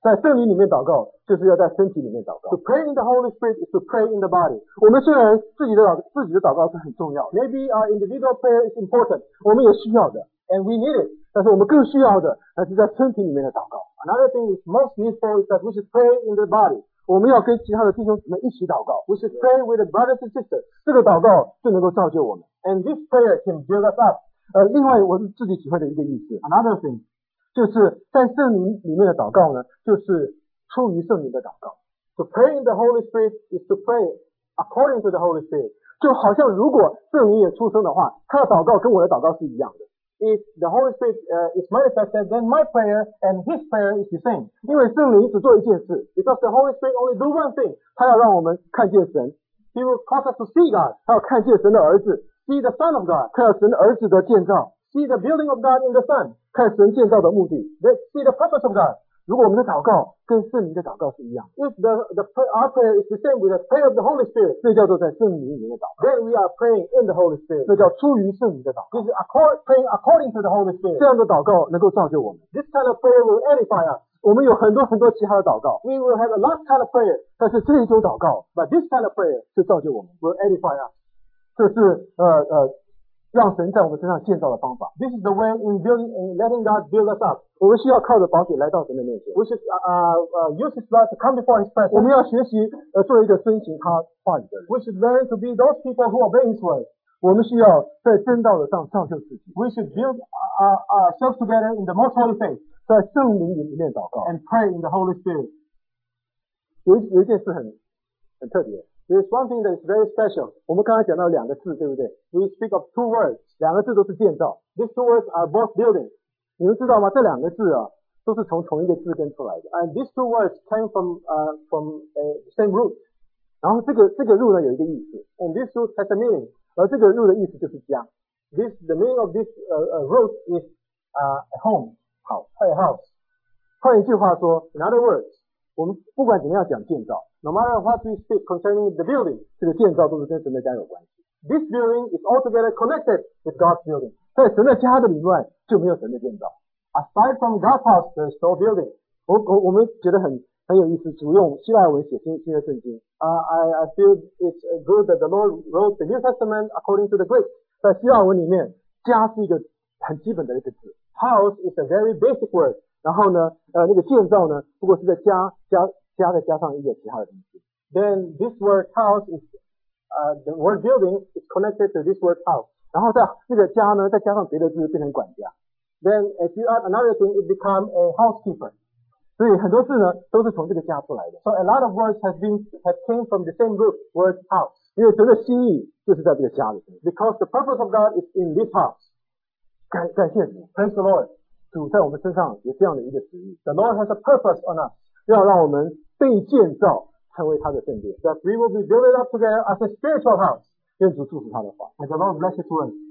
在圣灵里面祷告，就是要在身体里面祷告。 To pray in the Holy Spirit is to pray in the body. 我们虽然自己的祷自己的祷告是很重要的， Maybe our individual prayer is important, 我们也需要的， and we need it. 但是我们更需要的，那是在身体里面的祷告。 Another thing is most needful is that we should pray in the body. 我们要跟其他的弟兄姊妹一起祷告， We should pray with the brothers and sisters. 这个祷告就能够造就我们。 And this prayer can build us up. 呃，另外我是自己体会的一个意思， Another thing, 就是在圣灵里面的祷告呢，就是出于圣灵的祷告。 to pray in the Holy Spirit is to pray according to the Holy Spirit. 就好像如果圣灵也出生的话，他的祷告跟我的祷告是一样的， If the Holy Spirit uh, is manifested, then my prayer and his prayer is the same. 因为圣灵只做一件事， Because the Holy Spirit only do one thing. 他要让我们看见神， He will cause us to see God, 他要看见神的儿子， see the Son of God, 看到神的儿子的建造， see the building of God in the Son, 看神建造的目的。 then see the purpose of God. 如果我们的祷告跟圣灵的祷告是一样， If the, the our prayer is the same with the prayer of the Holy Spirit, 这叫做在圣灵里面的祷告， then we are praying in the Holy Spirit. 这叫出于圣灵的祷告。 This is accord, praying according to the Holy 这 Spirit. 样的祷告能够造就我们。 This kind of prayer will edify us. 我们有很多很多其他的祷告， We will have a lot kind of prayer, 但是这一种祷告 but this kind of prayer 是造就我们， will edify us. 这是呃呃让神在我们身上建造的方法。 This is the way in building, in letting God build us up. 我们需要靠着宝血来到神的面前， We should uh, uh, use His blood to come before His 我们 presence. 要学习呃做一个遵行他话语的人。 We should learn to be those people who obey His word. 我们需要在真道的上造就自己， We should build uh, ourselves together in the most holy faith 在圣灵里面祷告。 and pray in the Holy Spirit. 有一有一件事很很特别， There is one thing that is very special. 我们刚才讲到两个字，对不对？ We speak of two words. 两个字都是建造。 These two words are both building. 你们知道吗？这两个字啊，都是从同一个字根出来的。 And these two words came from uh, from uh, same root. 然后这个这个入呢有一个意思， And this root has a meaning. 而这个入的意思就是家。 This the meaning of this uh, uh, root is uh, a home, 好， a house. 换一句话说， In other words, 我们不管怎么样讲建造， no matter what we speak concerning the building, 这个建造都是跟神的家有关系。 this building is altogether connected with God's building. 在神的家的里面就没有神的建造。 Aside from God's house, there is no building. 我我我们觉得很很有意思，主用希腊文写新新约圣经， Uh, I, I feel it's good that the Lord wrote the New Testament according to the Greek. 在希腊文里面，家是一个很基本的一个字， House is a very basic word. 然后呢，呃，那个建造呢，不过是在加加加再加上一个其他的东西。 Then this word house is, uh, the word building is connected to this word house. 然后在这个家呢，再加上别的字变成管家。 Then if you add another thing, it becomes a housekeeper. 所以很多字呢都是从这个家出来的， So a lot of words have been, have came from the same root, word house. 因为神的心意就是在这个家里面。 Because the purpose of God is in this house. 感感谢主， Praise the Lord. 主在我们身上有这样的一个旨意， The Lord has a purpose on us, 要让我们被建造成为他的圣殿。 that we will be built up together as a spiritual house. 愿主祝福他的话。 May the Lord bless it to us.